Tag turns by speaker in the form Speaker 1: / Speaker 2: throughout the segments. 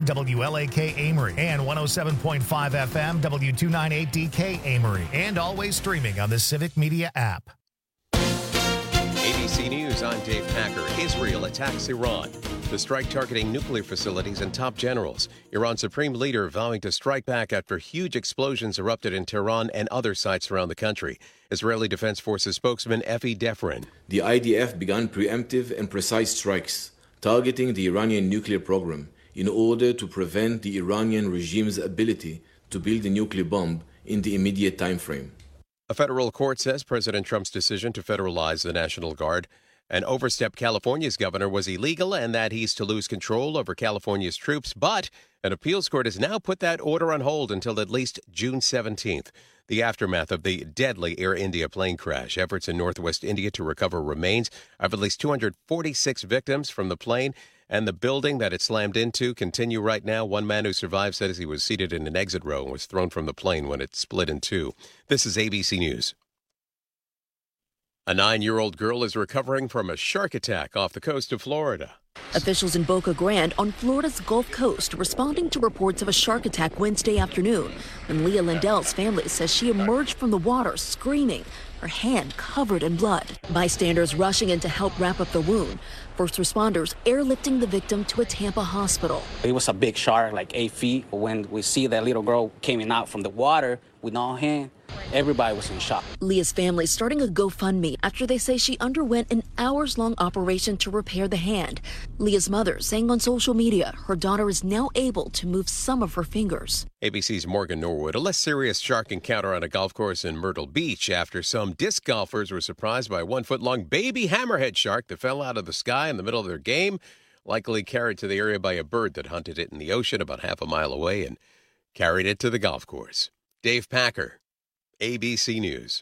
Speaker 1: WLAK Amory, and 107.5 FM W298DK Amory, and always streaming on the Civic Media app.
Speaker 2: ABC News, I'm Dave Packer. Israel attacks Iran. The strike targeting nuclear facilities and top generals. Iran's supreme leader vowing to strike back after huge explosions erupted in Tehran and other sites around the country. Israeli Defense Forces spokesman Efi Defrin.
Speaker 3: The IDF began preemptive and precise strikes targeting the Iranian nuclear program in order to prevent the Iranian regime's ability to build a nuclear bomb in the immediate time frame.
Speaker 2: A federal court says President Trump's decision to federalize the National Guard and overstep California's governor was illegal and that he's to lose control over California's troops. But an appeals court has now put that order on hold until at least June 17th. The aftermath of the deadly Air India plane crash. Efforts in northwest India to recover remains of at least 246 victims from the plane and the building that it slammed into continue right now. One man who survived says he was seated in an exit row and was thrown from the plane when it split in two. This is ABC News. A 9-year-old girl is recovering from a shark attack off the coast of Florida.
Speaker 4: Officials in Boca Grande on Florida's Gulf Coast responding to reports of a shark attack Wednesday afternoon when Leah Lindell's family says she emerged from the water screaming, her hand covered in blood. Bystanders rushing in to help wrap up the wound. First responders airlifting the victim to a Tampa hospital.
Speaker 5: It was a big shark, like 8 feet. When we see that little girl coming out from the water with no hand, everybody was in shock.
Speaker 4: Leah's family starting a GoFundMe after they say she underwent an hours-long operation to repair the hand. Leah's mother saying on social media her daughter is now able to move some of her fingers.
Speaker 2: ABC's Morgan Norwood. A less serious shark encounter on a golf course in Myrtle Beach after some disc golfers were surprised by a 1-foot-long baby hammerhead shark that fell out of the sky in the middle of their game, likely carried to the area by a bird that hunted it in the ocean about half a mile away and carried it to the golf course. Dave Packer, ABC News.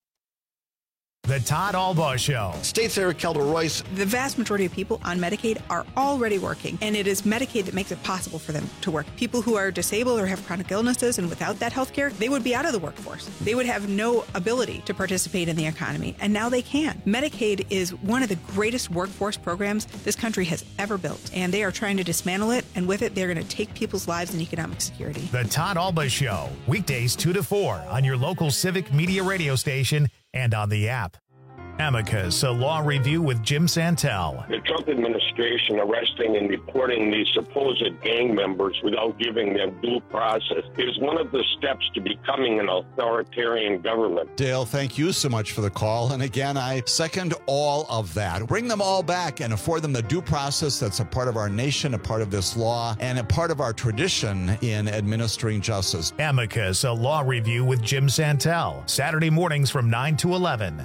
Speaker 1: The Todd Albaugh Show.
Speaker 6: State Senator Kelda Royce.
Speaker 7: The vast majority of people on Medicaid are already working, and it is Medicaid that makes it possible for them to work. People who are disabled or have chronic illnesses and without that health care, they would be out of the workforce. They would have no ability to participate in the economy, and now they can. Medicaid is one of the greatest workforce programs this country has ever built, and they are trying to dismantle it, and with it, they're going to take people's lives and economic security.
Speaker 1: The Todd Albaugh Show, weekdays 2 to 4 on your local Civic Media radio station and on the app. Amicus, a law review with Jim Santel.
Speaker 8: The Trump administration arresting and deporting these supposed gang members without giving them due process is one of the steps to becoming an authoritarian government.
Speaker 6: Dale, thank you so much for the call. And again, I second all of that. Bring them all back and afford them the due process that's a part of our nation, a part of this law, and a part of our tradition in administering justice.
Speaker 1: Amicus, a law review with Jim Santel. Saturday mornings from 9 to 11.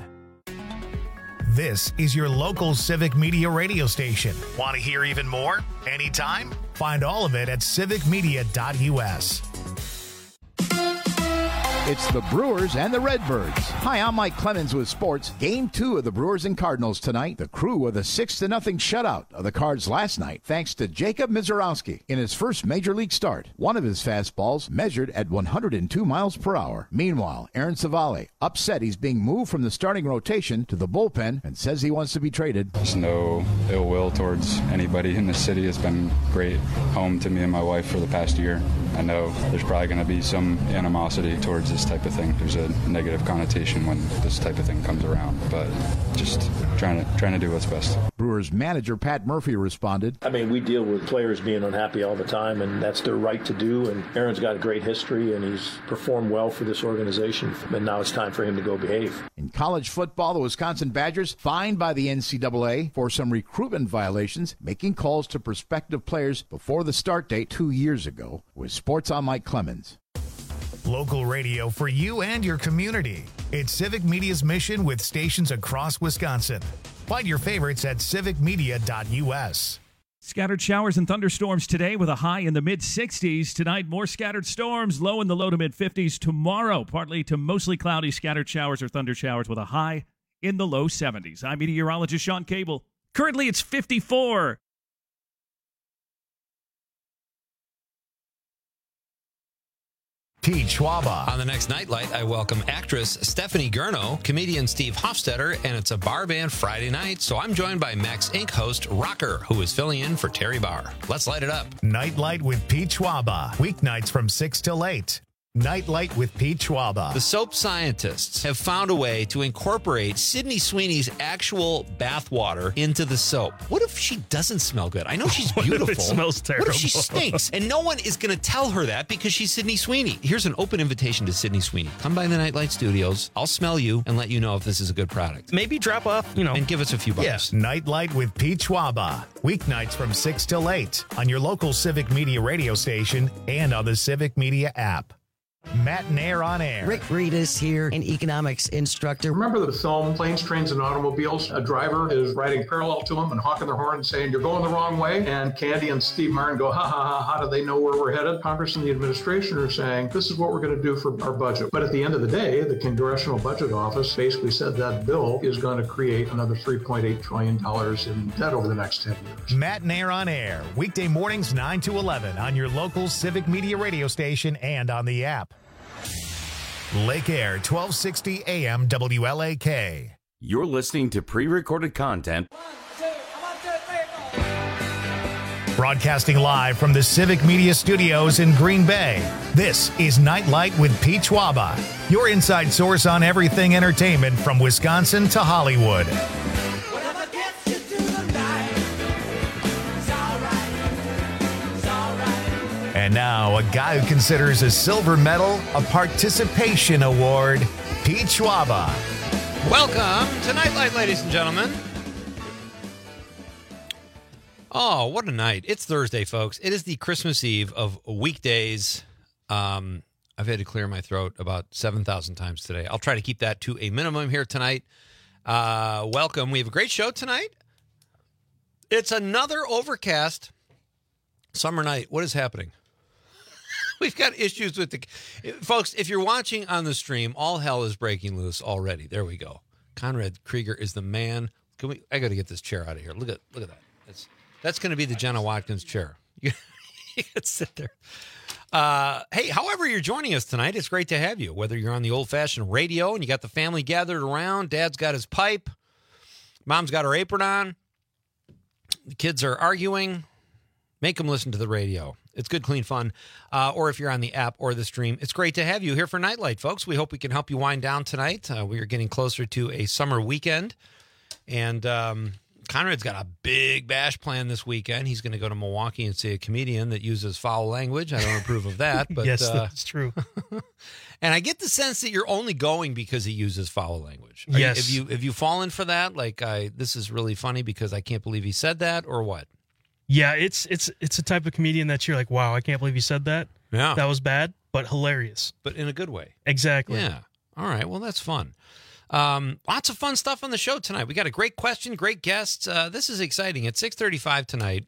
Speaker 1: This is your local Civic Media radio station. Want to hear even more? Anytime? Find all of it at civicmedia.us.
Speaker 9: It's the Brewers and the Redbirds. Hi, I'm Mike Clemens with sports. Game 2 of the Brewers and Cardinals tonight. The Crew with a 6-0 shutout of the Cards last night, thanks to Jacob Mizorowski in his first major league start. One of his fastballs measured at 102 miles per hour. Meanwhile, Aaron Savale upset he's being moved from the starting rotation to the bullpen and says he wants to be traded.
Speaker 10: There's no ill will towards anybody in the city. It's been great home to me and my wife for the past year. I know there's probably going to be some animosity towards this type of thing. There's a negative connotation when this type of thing comes around, but just trying to do what's best.
Speaker 9: Brewers manager Pat Murphy responded.
Speaker 11: I mean, we deal with players being unhappy all the time, and that's their right to do, and Aaron's got a great history, and he's performed well for this organization, and now it's time for him to go behave.
Speaker 9: In college football, the Wisconsin Badgers fined by the NCAA for some recruitment violations, making calls to prospective players before the start date 2 years ago. With Sports, I'm Mike Clemens.
Speaker 1: Local radio for you and your community. It's Civic Media's mission with stations across Wisconsin. Find your favorites at civicmedia.us.
Speaker 12: Scattered showers and thunderstorms today with a high in the mid-60s. Tonight, more scattered storms, low in the low to mid-50s. Tomorrow, partly to mostly cloudy scattered showers or thunder showers with a high in the low 70s. I'm meteorologist Sean Cable. Currently, it's 54.
Speaker 1: Pete Schwaba.
Speaker 13: On the next Nightlight, I welcome actress Stephanie Gurno, comedian Steve Hofstetter, and it's a bar band Friday night, so I'm joined by Max Inc. host Rocker, who is filling in for Terry Barr. Let's light it up.
Speaker 1: Nightlight with Pete Schwaba. Weeknights from 6 till 8. Nightlight with Pete Schwaba.
Speaker 13: The soap scientists have found a way to incorporate Sydney Sweeney's actual bathwater into the soap. What if she doesn't smell good? I know she's beautiful.
Speaker 14: What if it smells terrible?
Speaker 13: What if she stinks? And no one is going to tell her that because she's Sydney Sweeney. Here's an open invitation to Sydney Sweeney. Come by the Nightlight Studios. I'll smell you and let you know if this is a good product.
Speaker 14: Maybe drop off,
Speaker 13: and give us a few bucks.
Speaker 1: Yes. Nightlight with Pete Schwaba. Weeknights from 6 till 8 on your local Civic Media radio station and on the Civic Media app. Matt Nair on Air.
Speaker 15: Rick Reedus here, an economics instructor.
Speaker 11: Remember the film Planes, Trains, and Automobiles? A driver is riding parallel to him and honking their horn and saying, "You're going the wrong way." And Candy and Steve Martin go, "Ha ha ha, how do they know where we're headed?" Congress and the administration are saying, "This is what we're going to do for our budget." But at the end of the day, the Congressional Budget Office basically said that bill is going to create another $3.8 trillion in debt over the next 10 years.
Speaker 1: Matt Nair on Air. Weekday mornings 9 to 11 on your local Civic Media radio station and on the app. Lake Air, 1260 AM WLAK.
Speaker 16: You're listening to pre-recorded content.
Speaker 1: Broadcasting live from the Civic Media Studios in Green Bay, this is Nightlight with Pete Schwaba, your inside source on everything entertainment from Wisconsin to Hollywood. And now, a guy who considers a silver medal a participation award, Pete Schwaba.
Speaker 13: Welcome to Nightlight, ladies and gentlemen. Oh, what a night. It's Thursday, folks. It is the Christmas Eve of weekdays. I've had to clear my throat about 7,000 times today. I'll try to keep that to a minimum here tonight. Welcome. We have a great show tonight. It's another overcast summer night. What is happening? We've got issues with the... Folks, if you're watching on the stream, all hell is breaking loose already. There we go. Conrad Krieger is the man. I got to get this chair out of here. Look at that. That's going to be the Jenna Watkins chair. You can sit there. Hey, however you're joining us tonight, it's great to have you. Whether you're on the old-fashioned radio and you got the family gathered around, Dad's got his pipe, Mom's got her apron on, the kids are arguing, make them listen to the radio. It's good, clean fun. Or if you're on the app or the stream, it's great to have you here for Nightlight, folks. We hope we can help you wind down tonight. We are getting closer to a summer weekend. And Conrad's got a big bash plan this weekend. He's going to go to Milwaukee and see a comedian that uses foul language. I don't approve of that. But,
Speaker 14: yes, that's true.
Speaker 13: And I get the sense that you're only going because he uses foul language.
Speaker 14: Yes.
Speaker 13: Have you fallen for that? Like, this is really funny because I can't believe he said that, or what?
Speaker 14: Yeah, it's a type of comedian that you're like, wow, I can't believe you said that.
Speaker 13: Yeah.
Speaker 14: That was bad, but hilarious.
Speaker 13: But in a good way.
Speaker 14: Exactly.
Speaker 13: Yeah. All right. Well, that's fun. Lots of fun stuff on the show tonight. We got a great question, great guests. This is exciting. At 6:35 tonight,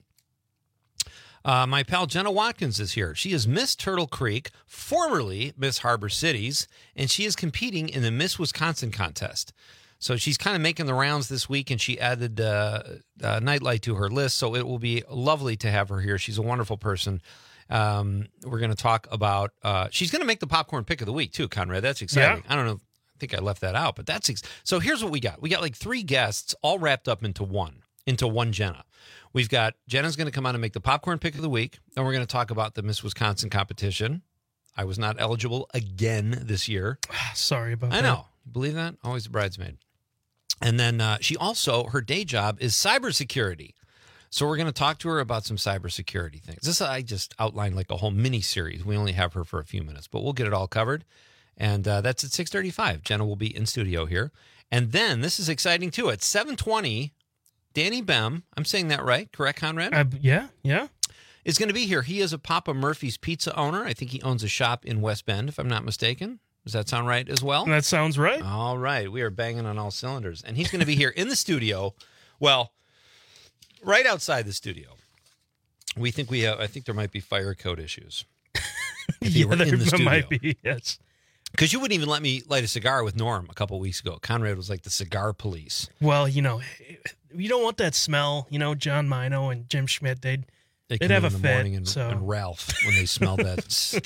Speaker 13: my pal Jenna Watkins is here. She is Miss Turtle Creek, formerly Miss Harbor Cities, and she is competing in the Miss Wisconsin contest. So she's kind of making the rounds this week, and she added Nightlight to her list. So it will be lovely to have her here. She's a wonderful person. We're going to talk about she's going to make the popcorn pick of the week, too, Conrad. That's exciting. Yeah. I don't know. I think I left that out, but so here's what we got. We got like 3 guests all wrapped up into one Jenna. We've got Jenna's going to come on and make the popcorn pick of the week. Then we're going to talk about the Miss Wisconsin competition. I was not eligible again this year.
Speaker 14: Sorry about that.
Speaker 13: I know. Believe that? Always a bridesmaid. And then she also, her day job is cybersecurity. So we're going to talk to her about some cybersecurity things. I just outlined like a whole mini series. We only have her for a few minutes, but we'll get it all covered. And that's at 6:35. Jenna will be in studio here. And then, this is exciting too, at 7:20, Danny Bem, I'm saying that right, correct, Conrad?
Speaker 14: Yeah.
Speaker 13: Is going to be here. He is a Papa Murphy's Pizza owner. I think he owns a shop in West Bend, if I'm not mistaken. Does that sound right as well?
Speaker 14: That sounds right.
Speaker 13: All right. We are banging on all cylinders. And he's going to be here in the studio. Well, right outside the studio. I think there might be fire code issues.
Speaker 14: Yeah, there might be, yes.
Speaker 13: Because you wouldn't even let me light a cigar with Norm a couple weeks ago. Conrad was like the cigar police.
Speaker 14: Well, you don't want that smell. John Mino and Jim Schmidt, they'd have a fit.
Speaker 13: And Ralph, when they smelled that.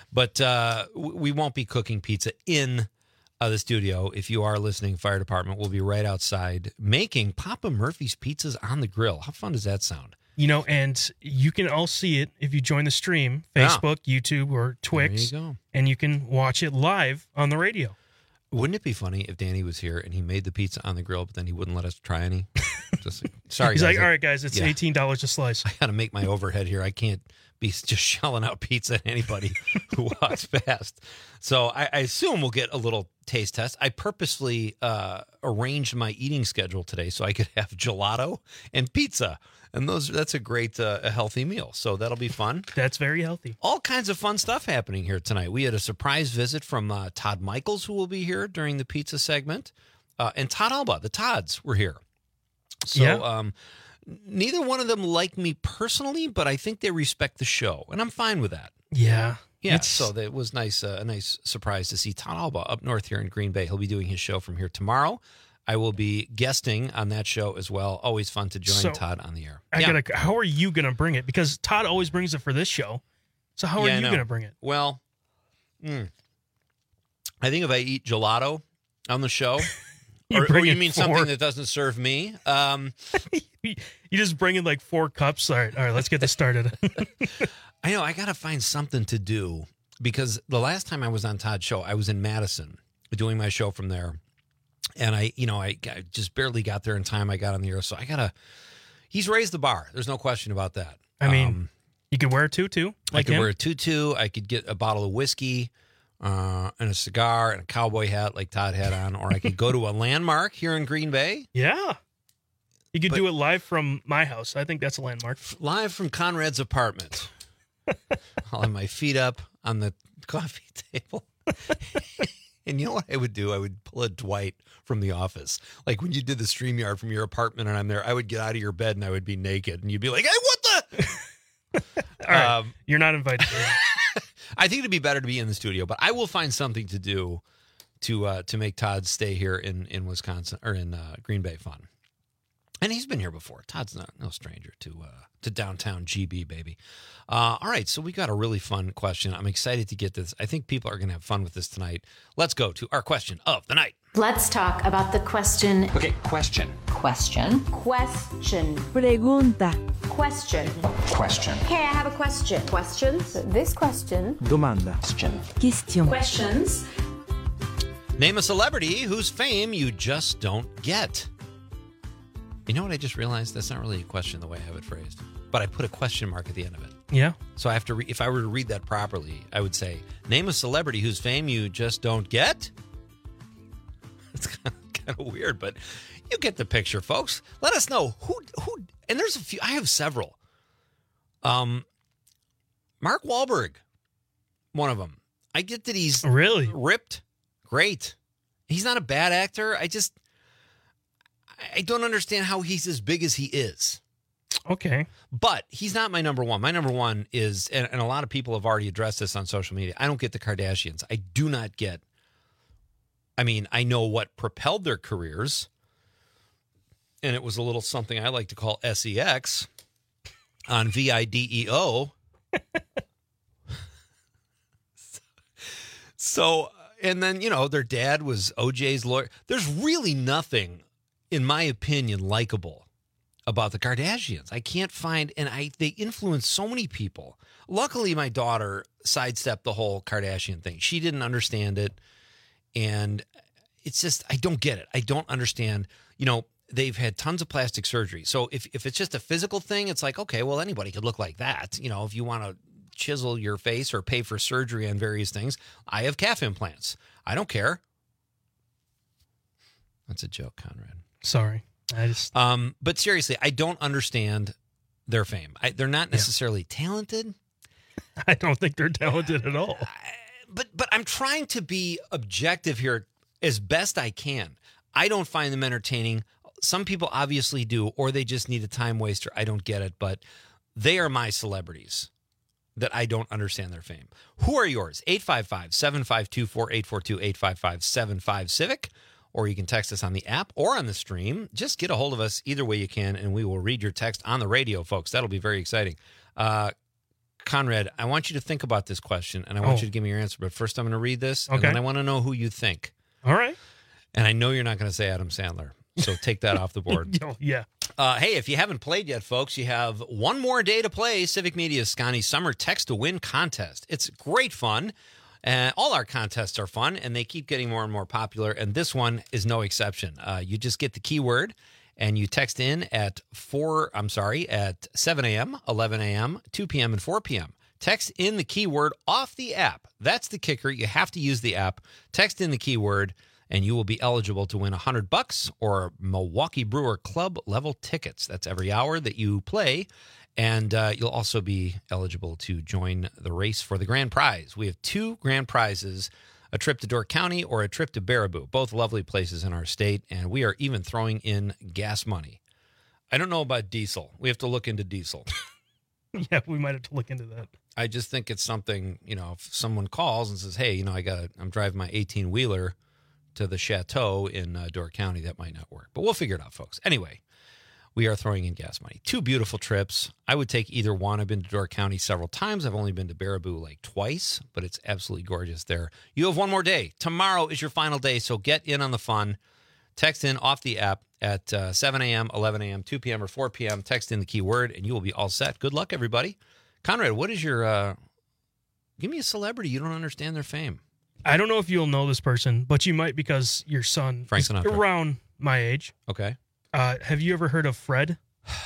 Speaker 13: But we won't be cooking pizza in the studio. If you are listening, fire department, we'll be right outside making Papa Murphy's pizzas on the grill. How fun does that sound?
Speaker 14: And you can all see it if you join the stream, Facebook, YouTube, or Twix.
Speaker 13: There you go.
Speaker 14: And you can watch it live on the radio.
Speaker 13: Wouldn't it be funny if Danny was here and he made the pizza on the grill, but then he wouldn't let us try any? Sorry,
Speaker 14: He's
Speaker 13: guys.
Speaker 14: like, all right, guys, it's $18 a slice.
Speaker 13: I got to make my overhead here. I can't be just shelling out pizza at anybody who walks past. So I assume we'll get a little taste test. I purposely arranged my eating schedule today so I could have gelato and pizza. And that's a great, a healthy meal. So that'll be fun.
Speaker 14: That's very healthy.
Speaker 13: All kinds of fun stuff happening here tonight. We had a surprise visit from Todd Michaels, who will be here during the pizza segment. And Todd Alba, the Todds, were here. So neither one of them like me personally, but I think they respect the show. And I'm fine with that.
Speaker 14: Yeah.
Speaker 13: Yeah, so it was nice, a nice surprise to see Todd Alba up north here in Green Bay. He'll be doing his show from here tomorrow. I will be guesting on that show as well. Always fun to join Todd on the air.
Speaker 14: How are you going to bring it? Because Todd always brings it for this show. So how are you going to bring it?
Speaker 13: Well, I think if I eat gelato on the show, or you mean something that doesn't serve me?
Speaker 14: You just bring in like 4 cups. All right, let's get this started.
Speaker 13: I know, I got to find something to do because the last time I was on Todd's show, I was in Madison doing my show from there. And I just barely got there in time. I got on the air. So he's raised the bar. There's no question about that.
Speaker 14: I mean, you could wear a tutu.
Speaker 13: I could wear a tutu. I could get a bottle of whiskey and a cigar and a cowboy hat like Todd had on. Or I could go to a landmark here in Green Bay.
Speaker 14: Yeah. You could do it live from my house. I think that's a landmark.
Speaker 13: Live from Conrad's apartment. I'll have my feet up on the coffee table. And you know what I would do? I would pull a Dwight from The Office. Like when you did the StreamYard from your apartment and I'm there, I would get out of your bed and I would be naked. And you'd be like, hey, what the?
Speaker 14: All right. You're not invited.
Speaker 13: I think it'd be better to be in the studio, but I will find something to do to make Todd stay here in Wisconsin or in Green Bay fun. And he's been here before. Todd's no stranger to downtown GB, baby. All right, so we got a really fun question. I'm excited to get this. I think people are going to have fun with this tonight. Let's go to our question of the night.
Speaker 17: Let's talk about the question.
Speaker 18: Okay, question.
Speaker 17: Question. Pregunta. Question. Hey, I have a question. Questions? This question.
Speaker 18: Domanda.
Speaker 17: Question. Questions.
Speaker 13: Name a celebrity whose fame you just don't get. You know what I just realized? That's not really a question the way I have it phrased. But I put a question mark at the end of it.
Speaker 14: Yeah.
Speaker 13: So I have to if I were to read that properly, I would say, name a celebrity whose fame you just don't get. It's kind of weird, but you get the picture, folks. Let us know who and there's a few. I have several. Mark Wahlberg, one of them. I get that he's
Speaker 14: really
Speaker 13: ripped. Great. He's not a bad actor. I don't understand how he's as big as he is.
Speaker 14: Okay.
Speaker 13: But he's not my number one. My number one is, and a lot of people have already addressed this on social media, I don't get the Kardashians. I do not get, I know what propelled their careers, and it was a little something I like to call SEX on VIDEO. So, and then, their dad was OJ's lawyer. There's really nothing, in my opinion, likable about the Kardashians. I can't find, and they influence so many people. Luckily, my daughter sidestepped the whole Kardashian thing. She didn't understand it, and it's just, I don't get it. I don't understand. They've had tons of plastic surgery. So if it's just a physical thing, it's like, okay, well, anybody could look like that. If you want to chisel your face or pay for surgery on various things, I have calf implants. I don't care. That's a joke, Conrad.
Speaker 14: Sorry.
Speaker 13: But seriously, I don't understand their fame. They're not necessarily talented.
Speaker 14: I don't think they're talented at all.
Speaker 13: But I'm trying to be objective here as best I can. I don't find them entertaining. Some people obviously do, or they just need a time waster. I don't get it, but they are my celebrities that I don't understand their fame. Who are yours? 855-752-4842, 855-75-CIVIC. Or you can text us on the app or on the stream. Just get a hold of us either way you can, and we will read your text on the radio, folks. That'll be very exciting. Conrad, I want you to think about this question, and I want you to give me your answer. But first, I'm going to read this, and then I want to know who you think.
Speaker 14: All right.
Speaker 13: And I know you're not going to say Adam Sandler, so take that off the board.
Speaker 14: Yeah.
Speaker 13: Hey, if you haven't played yet, folks, you have one more day to play Civic Media's Scotty Summer Text to Win contest. It's great fun. All our contests are fun, and they keep getting more and more popular, and this one is no exception. You just get the keyword, and you text in at 7 a.m., 11 a.m., 2 p.m., and 4 p.m. Text in the keyword off the app. That's the kicker. You have to use the app. Text in the keyword, and you will be eligible to win $100 or Milwaukee Brewer Club level tickets. That's every hour that you play. And you'll also be eligible to join the race for the grand prize. We have 2 grand prizes, a trip to Door County or a trip to Baraboo, both lovely places in our state. And we are even throwing in gas money. I don't know about diesel. We have to look into diesel.
Speaker 14: Yeah, we might have to look into that.
Speaker 13: I just think it's something, if someone calls and says, hey, I'm driving my 18-wheeler to the chateau in Door County, that might not work. But we'll figure it out, folks. Anyway, we are throwing in gas money. 2 beautiful trips. I would take either one. I've been to Door County several times. I've only been to Baraboo like twice, but it's absolutely gorgeous there. You have one more day. Tomorrow is your final day, so get in on the fun. Text in off the app at 7 a.m., 11 a.m., 2 p.m., or 4 p.m. Text in the keyword, and you will be all set. Good luck, everybody. Conrad, what is your give me a celebrity you don't understand their fame.
Speaker 14: I don't know if you'll know this person, but you might because your son
Speaker 13: Frank
Speaker 14: is
Speaker 13: Sinatra.
Speaker 14: around my age.
Speaker 13: Okay.
Speaker 14: Have you ever heard of Fred?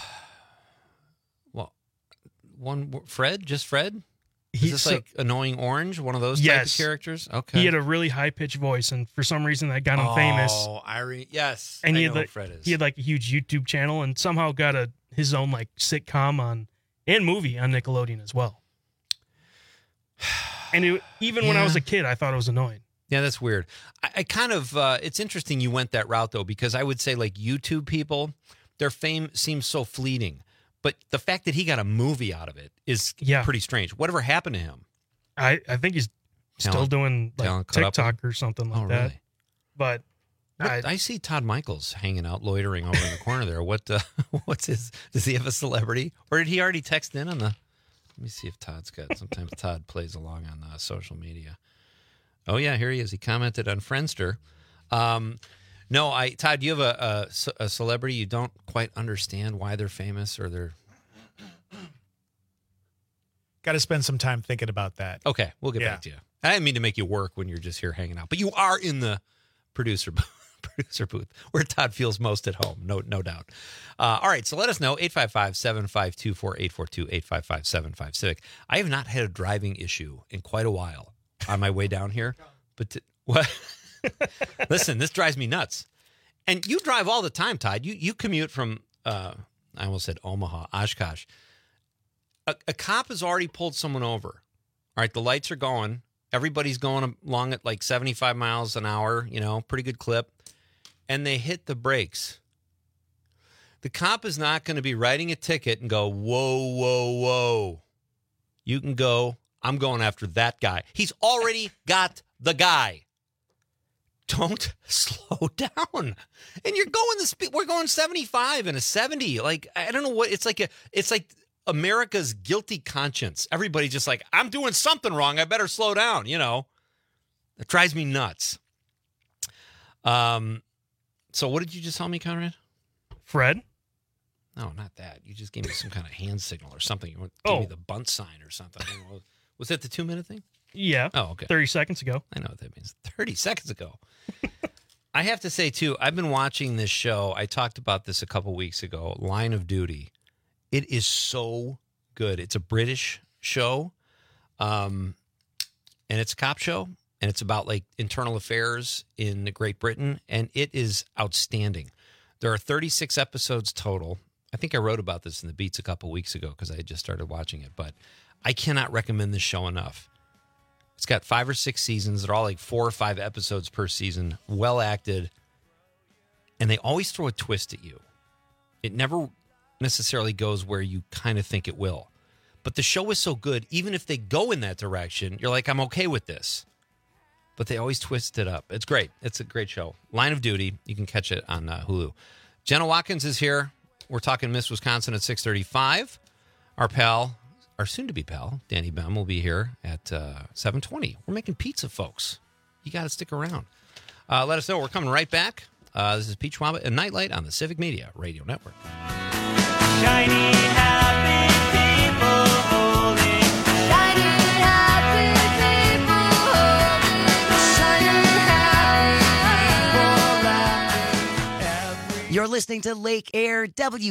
Speaker 13: Well, Fred? Just Fred? Is this like Annoying Orange, one of those type of characters? Okay.
Speaker 14: He had a really high-pitched voice, and for some reason that got him famous.
Speaker 13: Oh, yes.
Speaker 14: And
Speaker 13: I know who Fred is.
Speaker 14: He had like a huge YouTube channel and somehow got his own like sitcom and movie on Nickelodeon as well. And even when I was a kid, I thought it was annoying.
Speaker 13: Yeah, that's weird. I kind of, it's interesting you went that route, though, because I would say, like, YouTube people, their fame seems so fleeting. But the fact that he got a movie out of it is pretty strange. Whatever happened to him?
Speaker 14: I think he's still doing, like, TikTok or something like that.
Speaker 13: Really?
Speaker 14: But
Speaker 13: I see Todd Michaels hanging out, loitering over in the corner there. What's his, does he have a celebrity? Or did he already text in on the, let me see if Todd's got, sometimes Todd plays along on social media. Oh, yeah, here he is. He commented on Friendster. No, Todd, do you have a celebrity you don't quite understand why they're famous or they're...
Speaker 18: Got to spend some time thinking about that.
Speaker 13: Okay, we'll get back to you. I didn't mean to make you work when you're just here hanging out, but you are in the producer booth where Todd feels most at home, no doubt. All right, so let us know, 855-752-4842, 855-75-CIVIC. I have not had a driving issue in quite a while on my way down here, but what? Listen, this drives me nuts. And you drive all the time, Todd. You commute from, I almost said Omaha, Oshkosh. A cop has already pulled someone over. All right, the lights are going. Everybody's going along at like 75 miles an hour, pretty good clip. And they hit the brakes. The cop is not going to be writing a ticket and go, whoa, whoa, whoa. You can go. I'm going after that guy. He's already got the guy. Don't slow down. And you're going the speed. We're going 75 and a 70. Like, I don't know what it's like. It's like America's guilty conscience. Everybody's just like, I'm doing something wrong. I better slow down. It drives me nuts. So what did you just tell me, Conrad?
Speaker 14: Fred?
Speaker 13: No, not that. You just gave me some kind of hand signal or something. You gave me the bunt sign or something. Was that the 2-minute thing?
Speaker 14: Yeah.
Speaker 13: Oh, okay.
Speaker 14: 30 seconds ago.
Speaker 13: I know what that means. 30 seconds ago. I have to say, too, I've been watching this show. I talked about this a couple weeks ago, Line of Duty. It is so good. It's a British show, and it's a cop show, and it's about, like, internal affairs in Great Britain, and it is outstanding. There are 36 episodes total. I think I wrote about this in the Beats a couple weeks ago because I had just started watching it, but I cannot recommend this show enough. It's got 5 or 6 seasons. They're all like 4 or 5 episodes per season, well acted, and they always throw a twist at you. It never necessarily goes where you kind of think it will. But the show is so good, even if they go in that direction, you're like, I'm okay with this. But they always twist it up. It's great. It's a great show. Line of Duty. You can catch it on Hulu. Jenna Watkins is here. We're talking Miss Wisconsin at 6:35. Our our soon-to-be pal, Danny Bem, will be here at 7:20. We're making pizza, folks. You got to stick around. Let us know. We're coming right back. This is Pete Schwab and Nightlight on the Civic Media Radio Network.
Speaker 19: Shiny, happy people holding. Shiny, happy people holding. Shiny, happy people.
Speaker 15: You're listening to Lake Air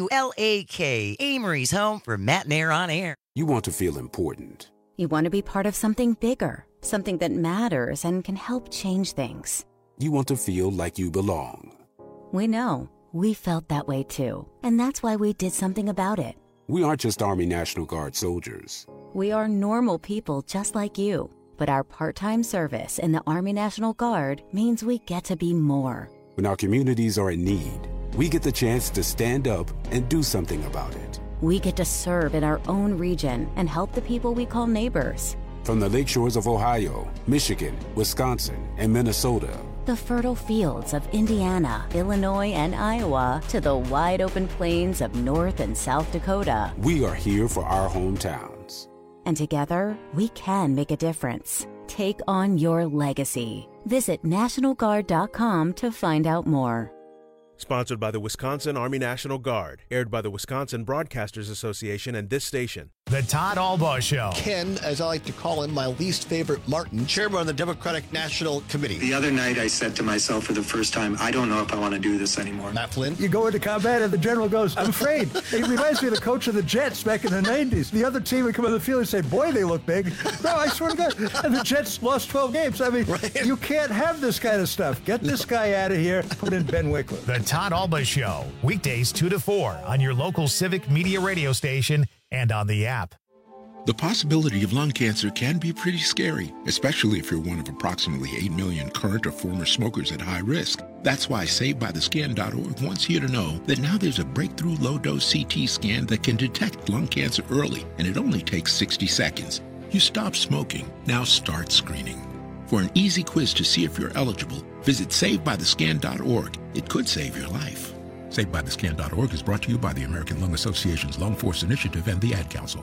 Speaker 15: WLAK, Amory's home for Matt and Air on Air.
Speaker 20: You want to feel important.
Speaker 21: You want to be part of something bigger, something that matters and can help change things.
Speaker 20: You want to feel like you belong.
Speaker 21: We know. We felt that way too. And that's why we did something about it.
Speaker 20: We aren't just Army National Guard soldiers.
Speaker 21: We are normal people just like you. But our part-time service in the Army National Guard means we get to be more.
Speaker 20: When our communities are in need, we get the chance to stand up and do something about it.
Speaker 21: We get to serve in our own region and help the people we call neighbors.
Speaker 20: From the lakeshores of Ohio, Michigan, Wisconsin, and Minnesota,
Speaker 21: the fertile fields of Indiana, Illinois, and Iowa, to the wide open plains of North and South Dakota.
Speaker 20: We are here for our hometowns.
Speaker 21: And together, we can make a difference. Take on your legacy. Visit NationalGuard.com to find out more.
Speaker 22: Sponsored by the Wisconsin Army National Guard. Aired by the Wisconsin Broadcasters Association and this station.
Speaker 1: The Todd Albaugh Show.
Speaker 23: Ken, as I like to call him, my least favorite Martin, chairman of the Democratic National Committee.
Speaker 24: The other night I said to myself for the first time, I don't know if I want to do this anymore.
Speaker 23: Matt Flynn.
Speaker 25: You go into combat and the general goes, I'm afraid. It reminds me of the coach of the Jets back in the 90s. The other team would come on the field and say, boy, they look big. No, I swear to God. And the Jets lost 12 games. I mean, You can't have this kind of stuff. Get this guy out of here. Put in Ben Wickler.
Speaker 1: The Todd Albaugh Show. Weekdays 2 to 4 on your local Civic Media radio station and on the app.
Speaker 26: The possibility of lung cancer can be pretty scary, especially if you're one of approximately 8 million current or former smokers at high risk. That's why SaveByTheScan.org wants you to know that now there's a breakthrough low-dose CT scan that can detect lung cancer early, and it only takes 60 seconds. You stop smoking, now start screening. For an easy quiz to see if you're eligible, visit SaveByTheScan.org. It could save your life. SaveByTheScan.org is brought to you by the American Lung Association's Lung Force Initiative and the Ad Council.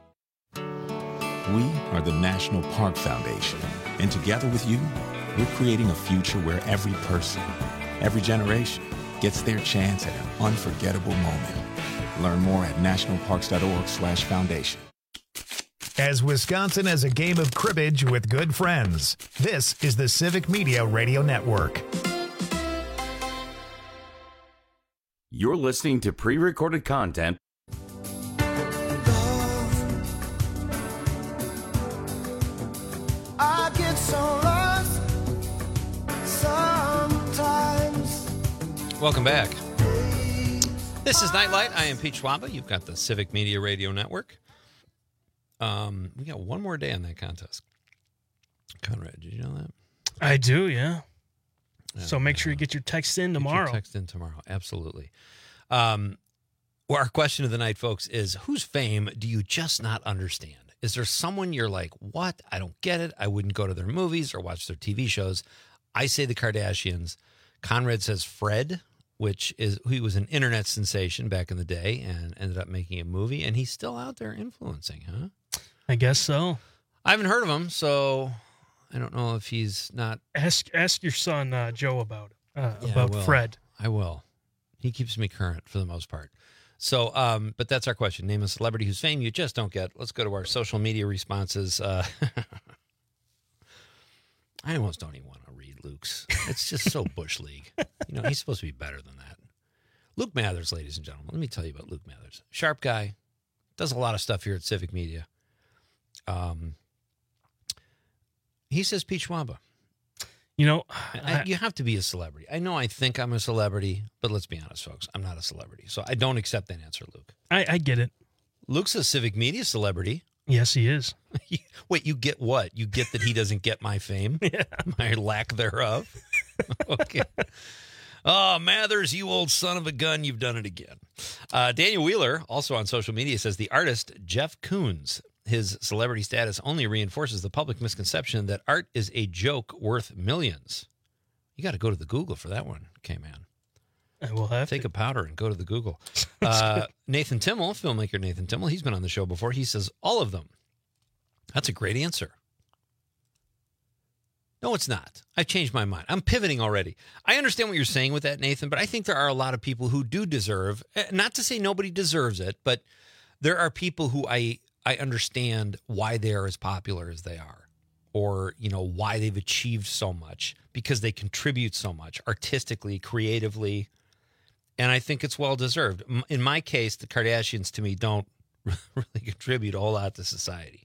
Speaker 27: We are the National Park Foundation, and together with you, we're creating a future where every person, every generation, gets their chance at an unforgettable moment. Learn more at nationalparks.org/foundation.
Speaker 1: As Wisconsin as a game of cribbage with good friends, this is the Civic Media Radio Network.
Speaker 16: You're listening to pre-recorded content.
Speaker 19: I get so lost sometimes.
Speaker 13: Welcome back. This is Nightlight. I am Pete Schwaba. You've got the Civic Media Radio Network. We got one more day on that contest. Conrad, did you know that?
Speaker 14: I do, yeah. So make sure you get your text in tomorrow.
Speaker 13: Absolutely. Well, our question of the night, folks, is whose fame do you just not understand? Is there someone you're like, what? I don't get it. I wouldn't go to their movies or watch their TV shows. I say the Kardashians. Conrad says Fred, he was an internet sensation back in the day and ended up making a movie, and he's still out there influencing, huh?
Speaker 14: I guess so.
Speaker 13: I haven't heard of him, so I don't know if he's not.
Speaker 14: Ask your son Joe about Fred.
Speaker 13: I will. He keeps me current for the most part. So, but that's our question. Name a celebrity whose fame you just don't get. Let's go to our social media responses. I almost don't even want to read Luke's. It's just so Bush League. He's supposed to be better than that. Luke Mathers, ladies and gentlemen. Let me tell you about Luke Mathers. Sharp guy. Does a lot of stuff here at Civic Media. He says Pete Schwaba.
Speaker 14: You
Speaker 13: have to be a celebrity. I know I think I'm a celebrity, but let's be honest, folks. I'm not a celebrity. So I don't accept that answer, Luke.
Speaker 14: I get it.
Speaker 13: Luke's a Civic Media celebrity.
Speaker 14: Yes, he is.
Speaker 13: Wait, you get what? You get that he doesn't get my fame?
Speaker 14: Yeah.
Speaker 13: My lack thereof? Okay. Oh, Mathers, you old son of a gun, you've done it again. Daniel Wheeler, also on social media, says the artist Jeff Koons. His celebrity status only reinforces the public misconception that art is a joke worth millions. You got to go to the Google for that one, K-Man.
Speaker 14: I will have
Speaker 13: Take
Speaker 14: to.
Speaker 13: a powder and go to the Google. Nathan Timmel, filmmaker Nathan Timmel, he's been on the show before. He says all of them. That's a great answer. No, it's not. I've changed my mind. I'm pivoting already. I understand what you're saying with that, Nathan, but I think there are a lot of people who do deserve, not to say nobody deserves it, but there are people who I understand why they are as popular as they are, or, why they've achieved so much, because they contribute so much artistically, creatively, and I think it's well-deserved. In my case, the Kardashians, to me, don't really contribute a whole lot to society.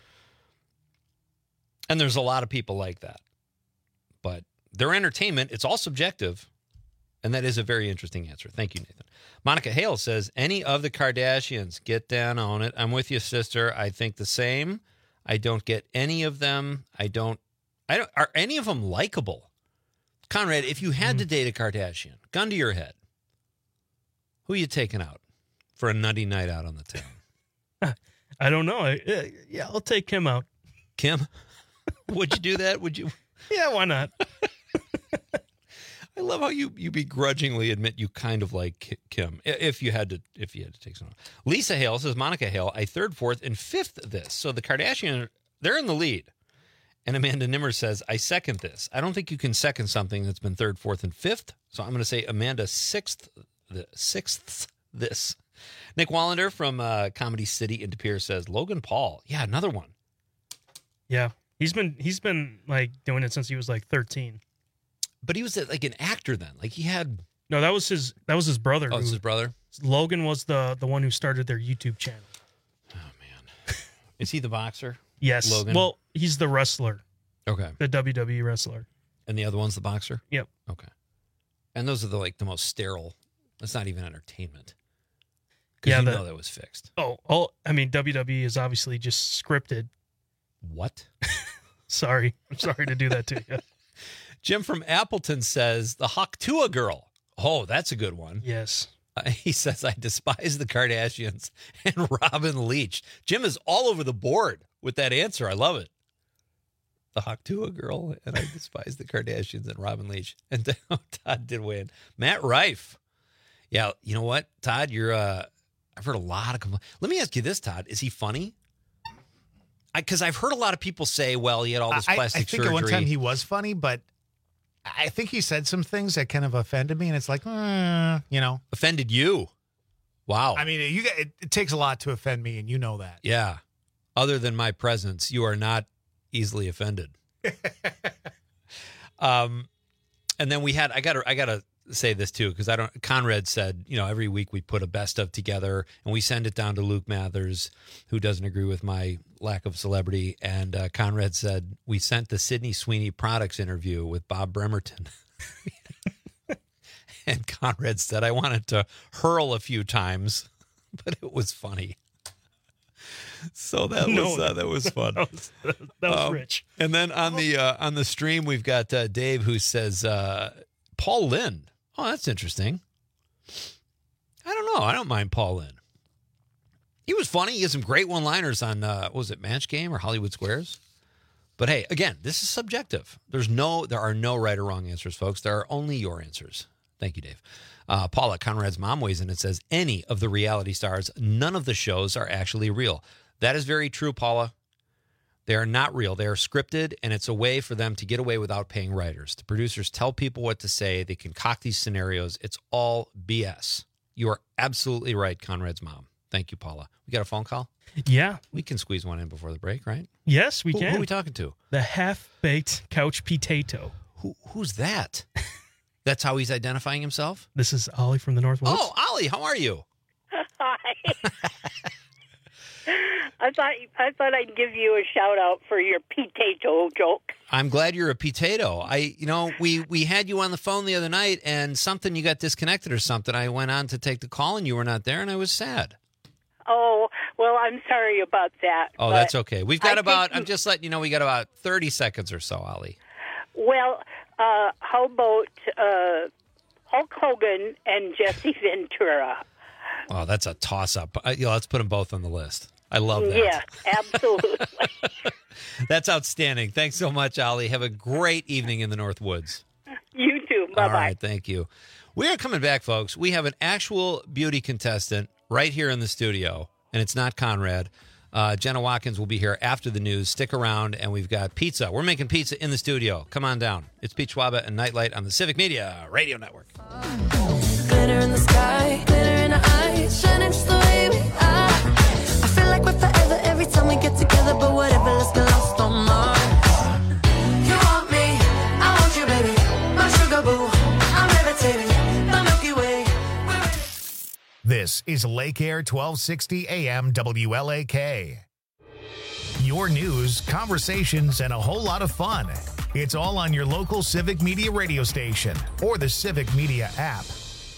Speaker 13: And there's a lot of people like that. But their entertainment, it's all subjective. And that is a very interesting answer. Thank you, Nathan. Monica Hale says, any of the Kardashians, get down on it. I'm with you, sister. I think the same. I don't get any of them. Are any of them likable? Conrad, if you had to date a Kardashian, gun to your head, who are you taking out for a nutty night out on the town?
Speaker 14: I don't know. Yeah, I'll take Kim out.
Speaker 13: Kim? Would you do that? Would you?
Speaker 14: Yeah, why not?
Speaker 13: I love how you begrudgingly admit you kind of like Kim. If you had to take someone. Lisa Hale says, Monica Hale, I third, fourth, and fifth this. So the Kardashian, they're in the lead. And Amanda Nimmer says, I second this. I don't think you can second something that's been third, fourth, and fifth. So I'm going to say Amanda sixth this. Nick Wallander from Comedy City in De Pere says, Logan Paul. Yeah, another one.
Speaker 14: Yeah. He's been like doing it since he was like 13.
Speaker 13: But he was like an actor then. Like he had.
Speaker 14: No, that was his brother.
Speaker 13: Oh, it's his brother.
Speaker 14: Logan was the one who started their YouTube channel.
Speaker 13: Oh man, is he the boxer?
Speaker 14: Yes.
Speaker 13: Logan.
Speaker 14: Well, he's the wrestler.
Speaker 13: Okay.
Speaker 14: The WWE wrestler.
Speaker 13: And the other one's the boxer.
Speaker 14: Yep.
Speaker 13: Okay. And those are the most sterile. That's not even entertainment. Because you know that was fixed.
Speaker 14: Oh, I mean, WWE is obviously just scripted.
Speaker 13: What?
Speaker 14: Sorry. I'm sorry to do that to you.
Speaker 13: Jim from Appleton says, the Haktua girl. Oh, that's a good one.
Speaker 14: Yes.
Speaker 13: He says, I despise the Kardashians and Robin Leach. Jim is all over the board with that answer. I love it. The Haktua girl, and I despise the Kardashians and Robin Leach. And Todd did win. Matt Rife. Yeah, you know what, Todd? I've heard a lot of complaints. Let me ask you this, Todd. Is he funny? Because I've heard a lot of people say, well, he had all this plastic surgery.
Speaker 18: I think at one time he was funny, but I think he said some things that kind of offended me, and it's like,
Speaker 13: Offended you? Wow.
Speaker 18: I mean, it takes a lot to offend me, and you know that.
Speaker 13: Yeah. Other than my presence, you are not easily offended. And then we had, I gotta say this too, because Conrad said, every week we put a best of together and we send it down to Luke Mathers, who doesn't agree with my lack of celebrity. And Conrad said, we sent the Sydney Sweeney Products interview with Bob Bremerton. And Conrad said, I wanted to hurl a few times, but it was funny. So that was fun.
Speaker 14: That was rich.
Speaker 13: And then on the stream, we've got Dave, who says, Paul Lynde. Oh, that's interesting. I don't know. I don't mind Paul Lynde. He was funny. He has some great one-liners on, was it Match Game or Hollywood Squares? But hey, again, this is subjective. There are no right or wrong answers, folks. There are only your answers. Thank you, Dave. Paula, Conrad's mom, weighs in and says, any of the reality stars, none of the shows are actually real. That is very true, Paula. They are not real. They are scripted, and it's a way for them to get away without paying writers. The producers tell people what to say. They concoct these scenarios. It's all BS. You are absolutely right, Conrad's mom. Thank you, Paula. We got a phone call?
Speaker 14: Yeah.
Speaker 13: We can squeeze one in before the break, right?
Speaker 14: Yes, we can.
Speaker 13: Who are we talking to?
Speaker 14: The half-baked couch potato.
Speaker 13: Who's that? That's how he's identifying himself?
Speaker 14: This is Ollie from the Northwoods.
Speaker 13: Oh, Ollie, how are you?
Speaker 2: Hi. I thought I'd give you a shout out for your potato joke.
Speaker 13: I'm glad you're a potato. We had you on the phone the other night, and you got disconnected or something. I went on to take the call, and you were not there, and I was sad.
Speaker 2: Oh, well, I'm sorry about that.
Speaker 13: Oh, that's okay. We've got I'm just letting you know, we got about 30 seconds or so, Ollie.
Speaker 2: Well, how about Hulk Hogan and Jesse Ventura?
Speaker 13: Oh, that's a toss-up. Let's put them both on the list. I love that.
Speaker 2: Yeah, absolutely.
Speaker 13: That's outstanding. Thanks so much, Ollie. Have a great evening in the North Woods.
Speaker 2: You too. Bye-bye.
Speaker 13: All right, thank you. We are coming back, folks. We have an actual beauty contestant right here in the studio, and it's not Conrad. Jenna Watkins will be here after the news. Stick around, and we've got pizza. We're making pizza in the studio. Come on down. It's Pete Schwaba and Nightlight on the Civic Media Radio Network.
Speaker 19: Glitter in the sky, glitter in our eyes, shining just the way we are. I feel like we're forever every time we get together, but whatever, let's get lost on Mars. You want me, I want you, baby, my sugar boo. I'm levitating, the Milky Way.
Speaker 1: This is Lake Air 1260 AM WLAK. Your news, conversations, and a whole lot of fun. It's all on your local Civic Media radio station or the Civic Media app.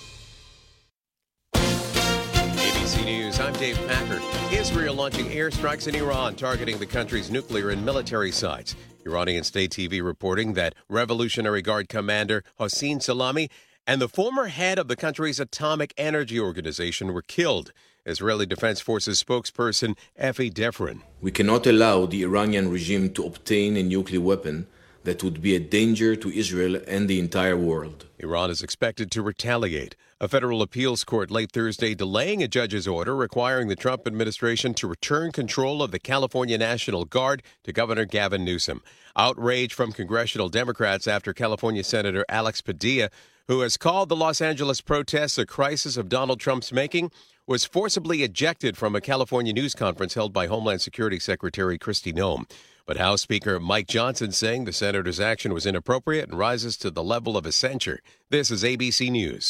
Speaker 3: ABC News, I'm Dave Packard. Israel launching airstrikes in Iran, targeting the country's nuclear and military sites. Iranian state TV reporting that Revolutionary Guard commander Hossein Salami and the former head of the country's atomic energy organization were killed. Israeli Defense Forces spokesperson Effie Defrin.
Speaker 4: We cannot allow the Iranian regime to obtain a nuclear weapon that would be a danger to Israel and the entire world.
Speaker 3: Iran is expected to retaliate. A federal appeals court late Thursday delaying a judge's order requiring the Trump administration to return control of the California National Guard to Governor Gavin Newsom. Outrage from congressional Democrats after California Senator Alex Padilla, who has called the Los Angeles protests a crisis of Donald Trump's making, was forcibly ejected from a California news conference held by Homeland Security Secretary Kristi Noem. But House Speaker Mike Johnson saying the senator's action was inappropriate and rises to the level of a censure. This is ABC News.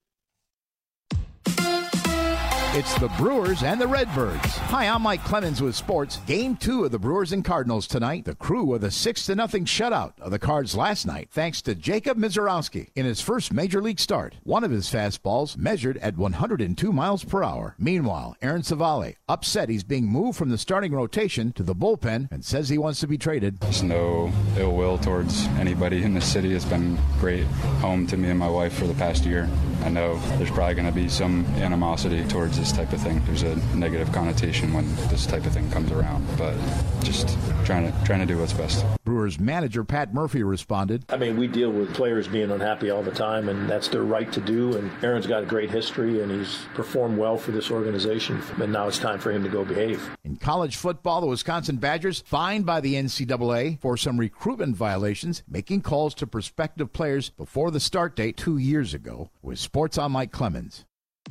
Speaker 9: It's the Brewers and the Redbirds. Hi, I'm Mike Clemens with sports. Game 2 of the Brewers and Cardinals tonight. The Crew with a 6-0 shutout of the Cards last night, thanks to Jacob Mizorowski in his first major league start. One of his fastballs measured at 102 miles per hour. Meanwhile, Aaron Savale upset he's being moved from the starting rotation to the bullpen and says he wants to be traded.
Speaker 5: There's no ill will towards anybody in the city. It's been great home to me and my wife for the past year. I know there's probably going to be some animosity towards this type of thing. There's a negative connotation when this type of thing comes around, but just trying to do what's best.
Speaker 9: Brewers manager Pat Murphy responded.
Speaker 6: I mean, we deal with players being unhappy all the time, and that's their right to do. And Aaron's got a great history, and he's performed well for this organization. And now it's time for him to go behave.
Speaker 9: In college football, the Wisconsin Badgers fined by the NCAA for some recruitment violations, making calls to prospective players before the start date 2 years ago. With Sports, I'm Mike Clemens.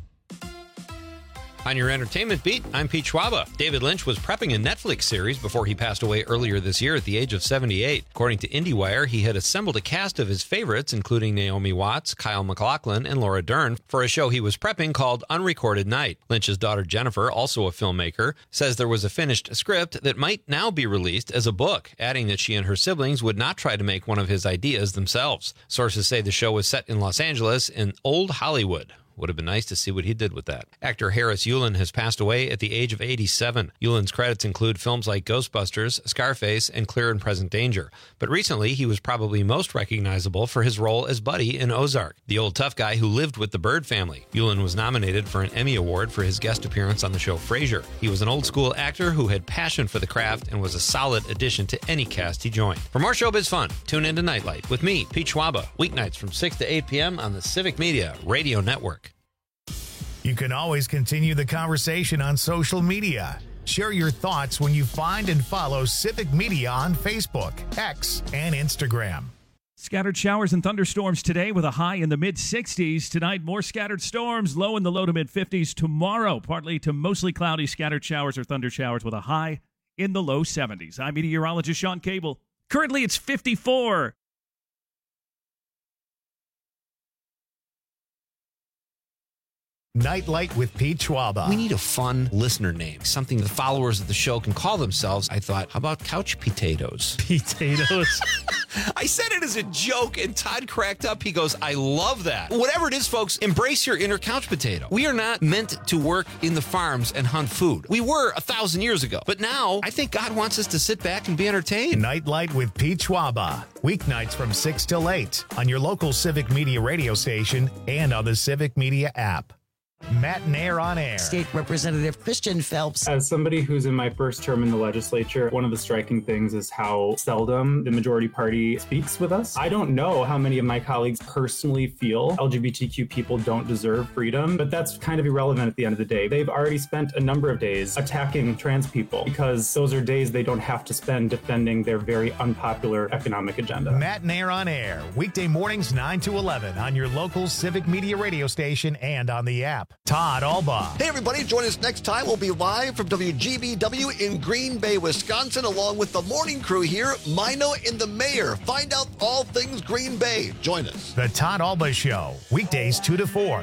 Speaker 13: On your entertainment beat, I'm Pete Schwaba. David Lynch was prepping a Netflix series before he passed away earlier this year at the age of 78. According to IndieWire, he had assembled a cast of his favorites, including Naomi Watts, Kyle MacLachlan, and Laura Dern, for a show he was prepping called Unrecorded Night. Lynch's daughter Jennifer, also a filmmaker, says there was a finished script that might now be released as a book, adding that she and her siblings would not try to make one of his ideas themselves. Sources say the show was set in Los Angeles in Old Hollywood. Would have been nice to see what he did with that. Actor Harris Yulin has passed away at the age of 87. Yulin's credits include films like Ghostbusters, Scarface, and Clear and Present Danger. But recently, he was probably most recognizable for his role as Buddy in Ozark, the old tough guy who lived with the Bird family. Yulin was nominated for an Emmy Award for his guest appearance on the show Frasier. He was an old-school actor who had passion for the craft and was a solid addition to any cast he joined. For more showbiz fun, tune into Nightlight with me, Pete Schwaba, weeknights from 6 to 8 p.m. on the Civic Media Radio Network.
Speaker 1: You can always continue the conversation on social media. Share your thoughts when you find and follow Civic Media on Facebook, X, and Instagram.
Speaker 12: Scattered showers and thunderstorms today with a high in the mid-60s. Tonight, more scattered storms, low in the low to mid-50s. Tomorrow, partly to mostly cloudy scattered showers or thunder showers with a high in the low 70s. I'm meteorologist Sean Cable. Currently, it's 54.
Speaker 1: Nightlight with Pete Schwaba.
Speaker 13: We need a fun listener name, something the followers of the show can call themselves. I thought, how about couch potatoes?
Speaker 14: Potatoes.
Speaker 13: I said it as a joke, and Todd cracked up. He goes, I love that. Whatever it is, folks, embrace your inner couch potato. We are not meant to work in the farms and hunt food. We were 1,000 years ago. But now, I think God wants us to sit back and be entertained.
Speaker 1: Nightlight with Pete Schwaba. Weeknights from 6 till 8 on your local Civic Media radio station and on the Civic Media app. Matt Nair on air.
Speaker 7: State Representative Christian Phelps.
Speaker 8: As somebody who's in my first term in the legislature, one of the striking things is how seldom the majority party speaks with us. I don't know how many of my colleagues personally feel LGBTQ people don't deserve freedom, but that's kind of irrelevant at the end of the day. They've already spent a number of days attacking trans people because those are days they don't have to spend defending their very unpopular economic agenda.
Speaker 1: Matt Nair on air, weekday mornings 9 to 11 on your local Civic Media radio station and on the app. Todd Alba.
Speaker 23: Hey, everybody, join us next time. We'll be live from WGBW in Green Bay, Wisconsin, along with the morning crew here, Mino and the mayor. Find out all things Green Bay. Join us.
Speaker 1: The Todd Alba Show, weekdays 2 to 4.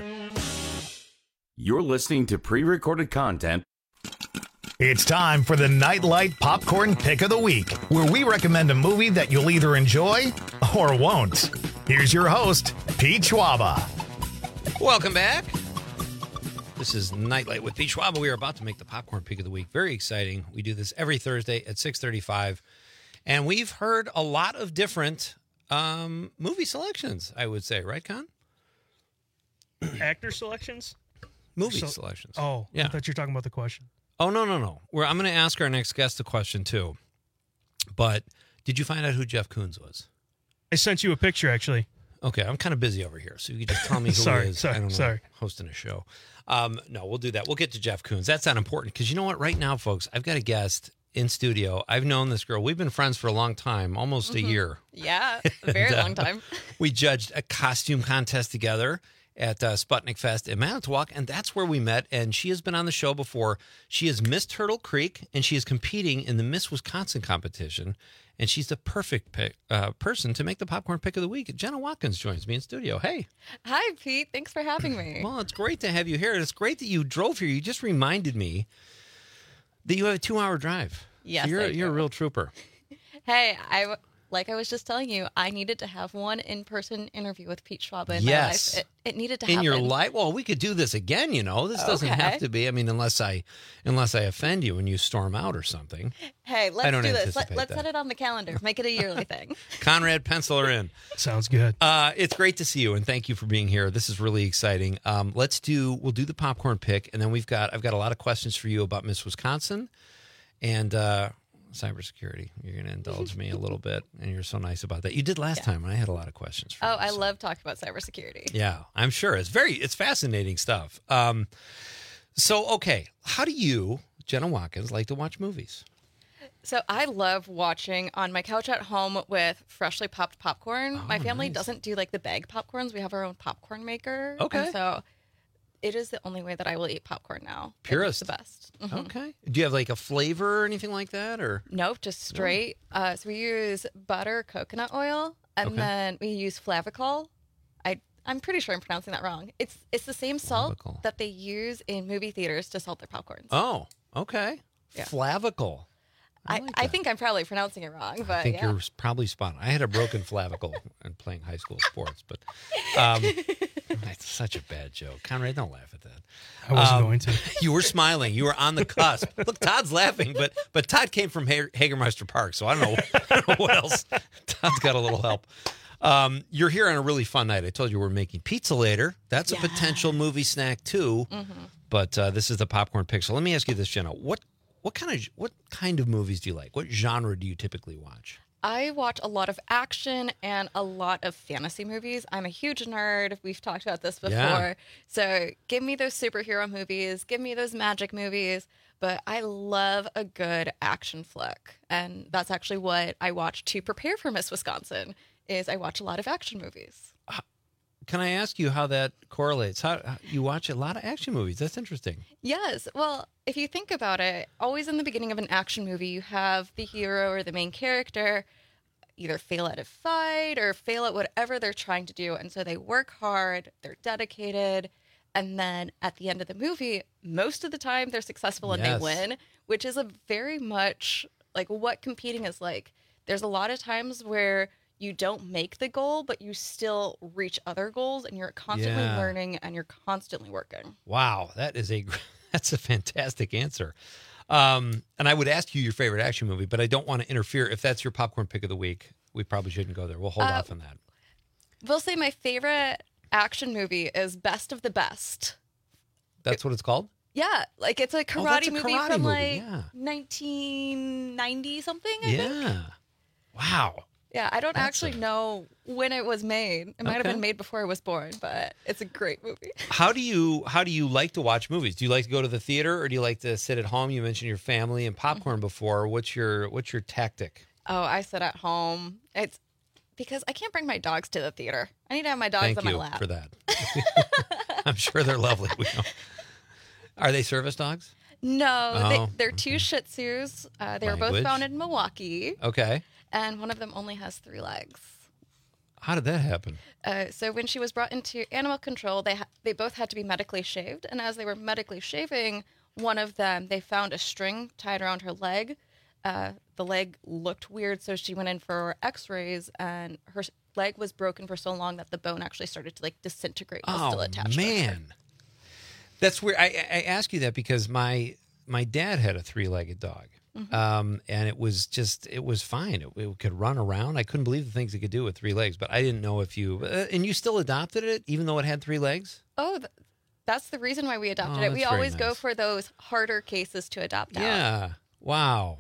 Speaker 16: You're listening to pre-recorded content.
Speaker 1: It's time for the Nightlight Popcorn Pick of the Week, where we recommend a movie that you'll either enjoy or won't. Here's your host, Pete Schwaba.
Speaker 13: Welcome back. This is Nightlight with Pete Schwab. We are about to make the popcorn pick of the week. Very exciting. We do this every Thursday at 6:35. And we've heard a lot of different movie selections, I would say. Right, Con?
Speaker 14: Actor selections?
Speaker 13: Movie selections.
Speaker 14: Oh,
Speaker 13: yeah.
Speaker 14: I thought you were talking about the question.
Speaker 13: Oh, no. I'm going to ask our next guest the question, too. But did you find out who Jeff Koons was?
Speaker 14: I sent you a picture, actually.
Speaker 13: Okay, I'm kind of busy over here, so you can just tell me who he is. I don't know, hosting a show. No, we'll do that. We'll get to Jeff Koons. That's not important because you know what? Right now, folks, I've got a guest in studio. I've known this girl. We've been friends for a long time, almost a year.
Speaker 10: Yeah, a very long time.
Speaker 13: We judged a costume contest together at Sputnik Fest in Manitowoc, and that's where we met, and she has been on the show before. She is Miss Turtle Creek, and she is competing in the Miss Wisconsin competition, and she's the perfect person to make the popcorn pick of the week. Jenna Watkins joins me in studio. Hey.
Speaker 10: Hi, Pete. Thanks for having me.
Speaker 13: Well, it's great to have you here, and it's great that you drove here. You just reminded me that you have a 2-hour drive.
Speaker 10: Yes,
Speaker 13: so you're a real trooper.
Speaker 10: Hey, like I was just telling you, I needed to have one in-person interview with Pete Schwab in
Speaker 13: yes.
Speaker 10: my life. It needed to happen.
Speaker 13: In your life? Well, we could do this again, you know. This doesn't have to be. I mean, unless I offend you and you storm out or something.
Speaker 10: Hey, let's do this. Let's
Speaker 13: that.
Speaker 10: set it on the calendar. Make it a yearly thing.
Speaker 13: Conrad, pencil her in.
Speaker 14: Sounds good.
Speaker 13: It's great to see you, and thank you for being here. This is really exciting. We'll do the popcorn pick, and then I've got a lot of questions for you about Miss Wisconsin and cybersecurity. You're going to indulge me a little bit, and you're so nice about that. You did last time, and I had a lot of questions for you.
Speaker 10: I love talking about cybersecurity.
Speaker 13: Yeah, I'm sure. It's fascinating stuff. Okay, how do you, Jenna Watkins, like to watch movies?
Speaker 10: So I love watching on my couch at home with freshly popped popcorn. My family doesn't do like the bag popcorns. We have our own popcorn maker.
Speaker 13: Okay.
Speaker 10: And so it is the only way that I will eat popcorn now.
Speaker 13: Purist.
Speaker 10: It's the best. Mm-hmm.
Speaker 13: Okay. Do you have like a flavor or anything like that, or?
Speaker 10: Nope, just straight. So we use butter, coconut oil, and then we use Flavical. I'm pretty sure I'm pronouncing that wrong. It's the same salt that they use in movie theaters to salt their popcorns.
Speaker 13: Oh, okay. Yeah. Flavical.
Speaker 10: I think I'm probably pronouncing it wrong, but
Speaker 13: I think you're probably spot on. I had a broken flavicle in playing high school sports, but it's such a bad joke. Conrad, don't laugh at that.
Speaker 14: I wasn't going to.
Speaker 13: You were smiling. You were on the cusp. Look, Todd's laughing, but Todd came from Hagermeister Park, so I don't know what else. Todd's got a little help. You're here on a really fun night. I told you we're making pizza later. That's a potential movie snack too. Mm-hmm. But this is the popcorn pick. So let me ask you this, Jenna. What kind of movies do you like? What genre do you typically watch?
Speaker 10: I watch a lot of action and a lot of fantasy movies. I'm a huge nerd. We've talked about this before. Yeah. So give me those superhero movies. Give me those magic movies. But I love a good action flick. And that's actually what I watch to prepare for Miss Wisconsin, is I watch a lot of action movies.
Speaker 13: Can I ask you how that correlates? How you watch a lot of action movies? That's interesting.
Speaker 10: Yes. Well, if you think about it, always in the beginning of an action movie, you have the hero or the main character either fail at a fight or fail at whatever they're trying to do. And so they work hard, they're dedicated, and then at the end of the movie, most of the time they're successful and they win, which is a very much like what competing is like. There's a lot of times where you don't make the goal, but you still reach other goals, and you're constantly learning and you're constantly working.
Speaker 13: Wow, that's a fantastic answer. And I would ask you your favorite action movie, but I don't want to interfere. If that's your popcorn pick of the week, we probably shouldn't go there. We'll hold off on that.
Speaker 10: We'll say my favorite action movie is Best of the Best.
Speaker 13: That's what it's called?
Speaker 10: Yeah, like it's a
Speaker 13: Oh, that's
Speaker 10: karate
Speaker 13: a
Speaker 10: movie
Speaker 13: karate
Speaker 10: from
Speaker 13: movie,
Speaker 10: like
Speaker 13: yeah.
Speaker 10: 1990 something. I think.
Speaker 13: Yeah. Wow.
Speaker 10: Yeah, I don't
Speaker 13: That's
Speaker 10: actually know when it was made. It might have
Speaker 13: Okay.
Speaker 10: been made before I was born, but it's a great movie.
Speaker 13: How do you like to watch movies? Do you like to go to the theater or do you like to sit at home? You mentioned your family and popcorn before. What's your tactic?
Speaker 10: Oh, I sit at home. It's because I can't bring my dogs to the theater. I need to have my dogs
Speaker 13: Thank
Speaker 10: on my
Speaker 13: you
Speaker 10: lap.
Speaker 13: for that. I'm sure they're lovely. We know. Are they service dogs?
Speaker 10: No,
Speaker 13: Oh,
Speaker 10: they're two Shih Tzus. They were both
Speaker 13: Language.
Speaker 10: found in Milwaukee.
Speaker 13: Okay.
Speaker 10: And one of them only has 3 legs.
Speaker 13: How did that happen?
Speaker 10: So when she was brought into animal control, they both had to be medically shaved. And as they were medically shaving one of them, they found a string tied around her leg. The leg looked weird, so she went in for x-rays, and her leg was broken for so long that the bone actually started to like disintegrate while still attached to her.
Speaker 13: Man. That's weird. I ask you that because my dad had a 3-legged dog.
Speaker 10: Mm-hmm.
Speaker 13: And it was fine. It could run around. I couldn't believe the things it could do with 3 legs, but I didn't know if you, and you still adopted it even though it had 3 legs?
Speaker 10: Oh, that's the reason why we adopted
Speaker 13: Oh,
Speaker 10: it. We
Speaker 13: that's very
Speaker 10: always go
Speaker 13: nice.
Speaker 10: for those harder cases to adopt out.
Speaker 13: Yeah. Wow.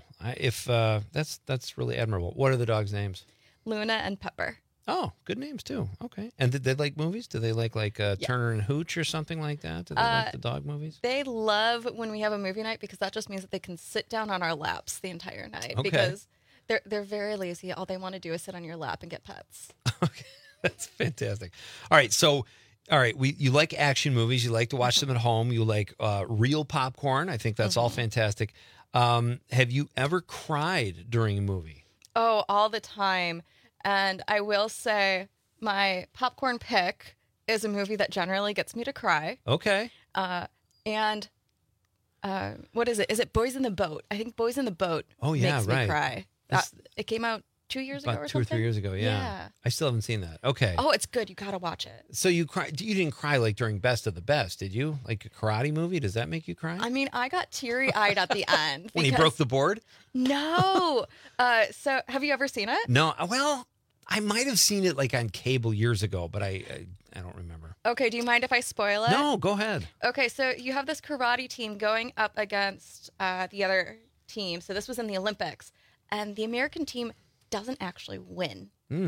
Speaker 13: That's really admirable. What are the dogs' names?
Speaker 10: Luna and Pepper.
Speaker 13: Oh, good names too. Okay. And did they like movies? Do they like Turner and Hooch or something like that? Do they like the dog movies?
Speaker 10: They love when we have a movie night because that just means that they can sit down on our laps the entire night.
Speaker 13: Okay.
Speaker 10: Because they're very lazy. All they want to do is sit on your lap and get pets.
Speaker 13: That's fantastic. All right. So, you like action movies. You like to watch them at home. You like real popcorn. I think that's all fantastic. Have you ever cried during a movie?
Speaker 10: Oh, all the time. And I will say my popcorn pick is a movie that generally gets me to cry.
Speaker 13: Okay.
Speaker 10: And what is it? Is it Boys in the Boat? I think Boys in the Boat makes me cry. It came out 2 years ago or
Speaker 13: About
Speaker 10: something?
Speaker 13: 2 or 3 years ago, yeah. I still haven't seen that. Okay.
Speaker 10: Oh, it's good. You got to watch it.
Speaker 13: So you didn't cry like during Best of the Best, did you? Like a karate movie? Does that make you cry?
Speaker 10: I mean, I got teary-eyed at the end.
Speaker 13: When he broke the board?
Speaker 10: No. So have you ever seen it?
Speaker 13: No. Well, I might have seen it like on cable years ago, but I don't remember.
Speaker 10: Okay, do you mind if I spoil it?
Speaker 13: No, go ahead.
Speaker 10: Okay, so you have this karate team going up against the other team. So this was in the Olympics. And the American team doesn't actually win.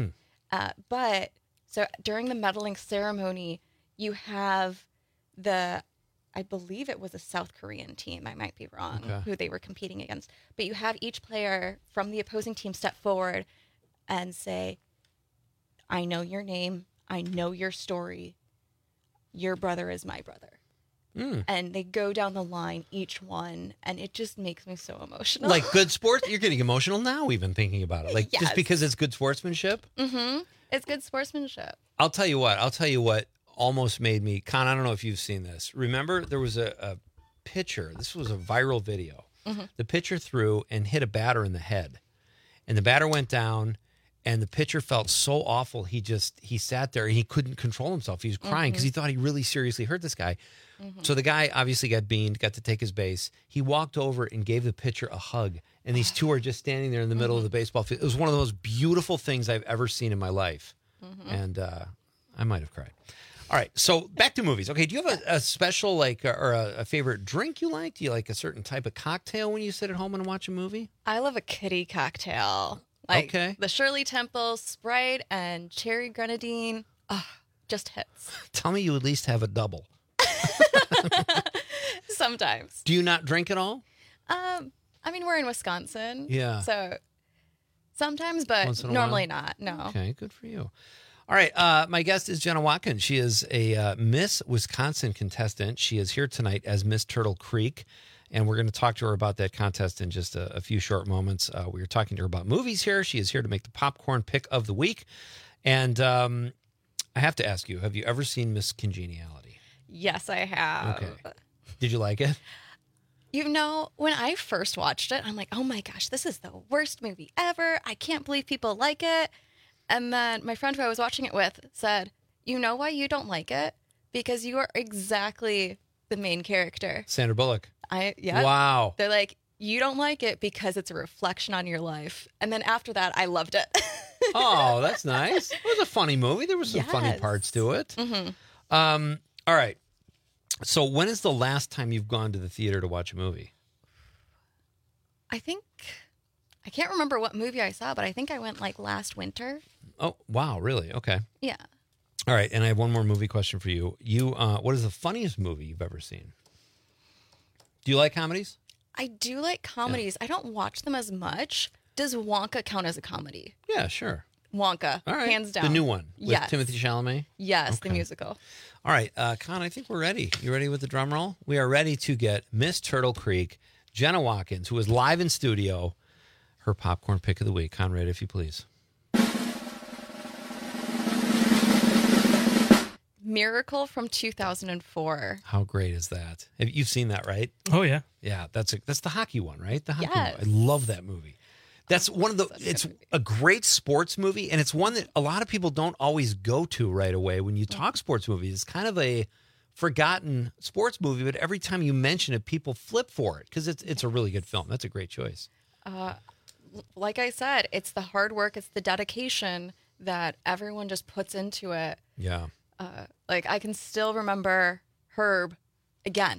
Speaker 10: But so during the medaling ceremony, you have I believe it was a South Korean team, I might be wrong, who they were competing against. But you have each player from the opposing team step forward and say, I know your name. I know your story. Your brother is my brother. And they go down the line, each one, and it just makes me so emotional.
Speaker 13: Like good sports? You're getting emotional now even thinking about it. Like
Speaker 10: Yes.
Speaker 13: just because it's good sportsmanship?
Speaker 10: Mm-hmm. It's good sportsmanship.
Speaker 13: I'll tell you what almost made me, Con, I don't know if you've seen this. Remember there was a pitcher, this was a viral video. The pitcher threw and hit a batter in the head. And the batter went down and the pitcher felt so awful. He sat there and he couldn't control himself. He was crying because he thought he really seriously hurt this guy. So the guy obviously got beaned, got to take his base. He walked over and gave the pitcher a hug. And these two are just standing there in the middle of the baseball field. It was one of the most beautiful things I've ever seen in my life. And I might have cried. All right. So back to movies. Okay. Do you have a special or a favorite drink you like? Do you like a certain type of cocktail when you sit at home and watch a movie?
Speaker 10: I love a kitty cocktail. The Shirley Temple Sprite and cherry grenadine. Just hits.
Speaker 13: Tell me you at least have a double.
Speaker 10: Sometimes.
Speaker 13: Do you not drink at all?
Speaker 10: I mean, we're in Wisconsin.
Speaker 13: Yeah.
Speaker 10: So sometimes, but
Speaker 13: Once in a
Speaker 10: normally
Speaker 13: while?
Speaker 10: not. No.
Speaker 13: Okay, good for you. All right, my guest is Jenna Watkins. She is a Miss Wisconsin contestant. She is here tonight as Miss Turtle Creek, and we're going to talk to her about that contest in just a few short moments. We were talking to her about movies here. She is here to make the popcorn pick of the week. And I have to ask you, have you ever seen Miss Congeniality?
Speaker 10: Yes, I have.
Speaker 13: Okay. Did you like it?
Speaker 10: You know, when I first watched it, I'm like, oh my gosh, this is the worst movie ever. I can't believe people like it. And then my friend who I was watching it with said, you know why you don't like it? Because you are exactly the main character.
Speaker 13: Sandra Bullock.
Speaker 10: Yeah.
Speaker 13: Wow.
Speaker 10: They're like, you don't like it because it's a reflection on your life. And then after that, I loved it.
Speaker 13: Oh, that's nice. It was a funny movie. There was some funny parts to it.
Speaker 10: Mm-hmm.
Speaker 13: All right. So when is the last time you've gone to the theater to watch a movie?
Speaker 10: I can't remember what movie I saw, but I think I went like last winter.
Speaker 13: Oh, wow. Really? Okay.
Speaker 10: Yeah.
Speaker 13: All right. And I have one more movie question for you. What is the funniest movie you've ever seen? Do you like comedies?
Speaker 10: I do like comedies. I don't watch them as much. Does Wonka count as a comedy?
Speaker 13: Yeah, sure.
Speaker 10: Wonka,
Speaker 13: All right.
Speaker 10: hands down.
Speaker 13: The new one with
Speaker 10: Yes.
Speaker 13: Timothée Chalamet?
Speaker 10: Yes, the
Speaker 13: Okay.
Speaker 10: musical.
Speaker 13: All right, Con, I think we're ready. You ready with the drum roll? We are ready to get Miss Turtle Creek, Jenna Watkins, who is live in studio, her popcorn pick of the week. Conrad, if you please.
Speaker 10: Miracle from 2004.
Speaker 13: How great is that? You've seen that, right?
Speaker 14: Oh, yeah.
Speaker 13: Yeah, that's the hockey one, right? The hockey
Speaker 10: Yes.
Speaker 13: one. I love that movie. That's one of the. It's a great sports movie, and it's one that a lot of people don't always go to right away when you talk sports movies. It's kind of a forgotten sports movie, but every time you mention it, people flip for it because it's a really good film. That's a great choice.
Speaker 10: Like I said, it's the hard work, it's the dedication that everyone just puts into it.
Speaker 13: Yeah.
Speaker 10: Like I can still remember Herb again.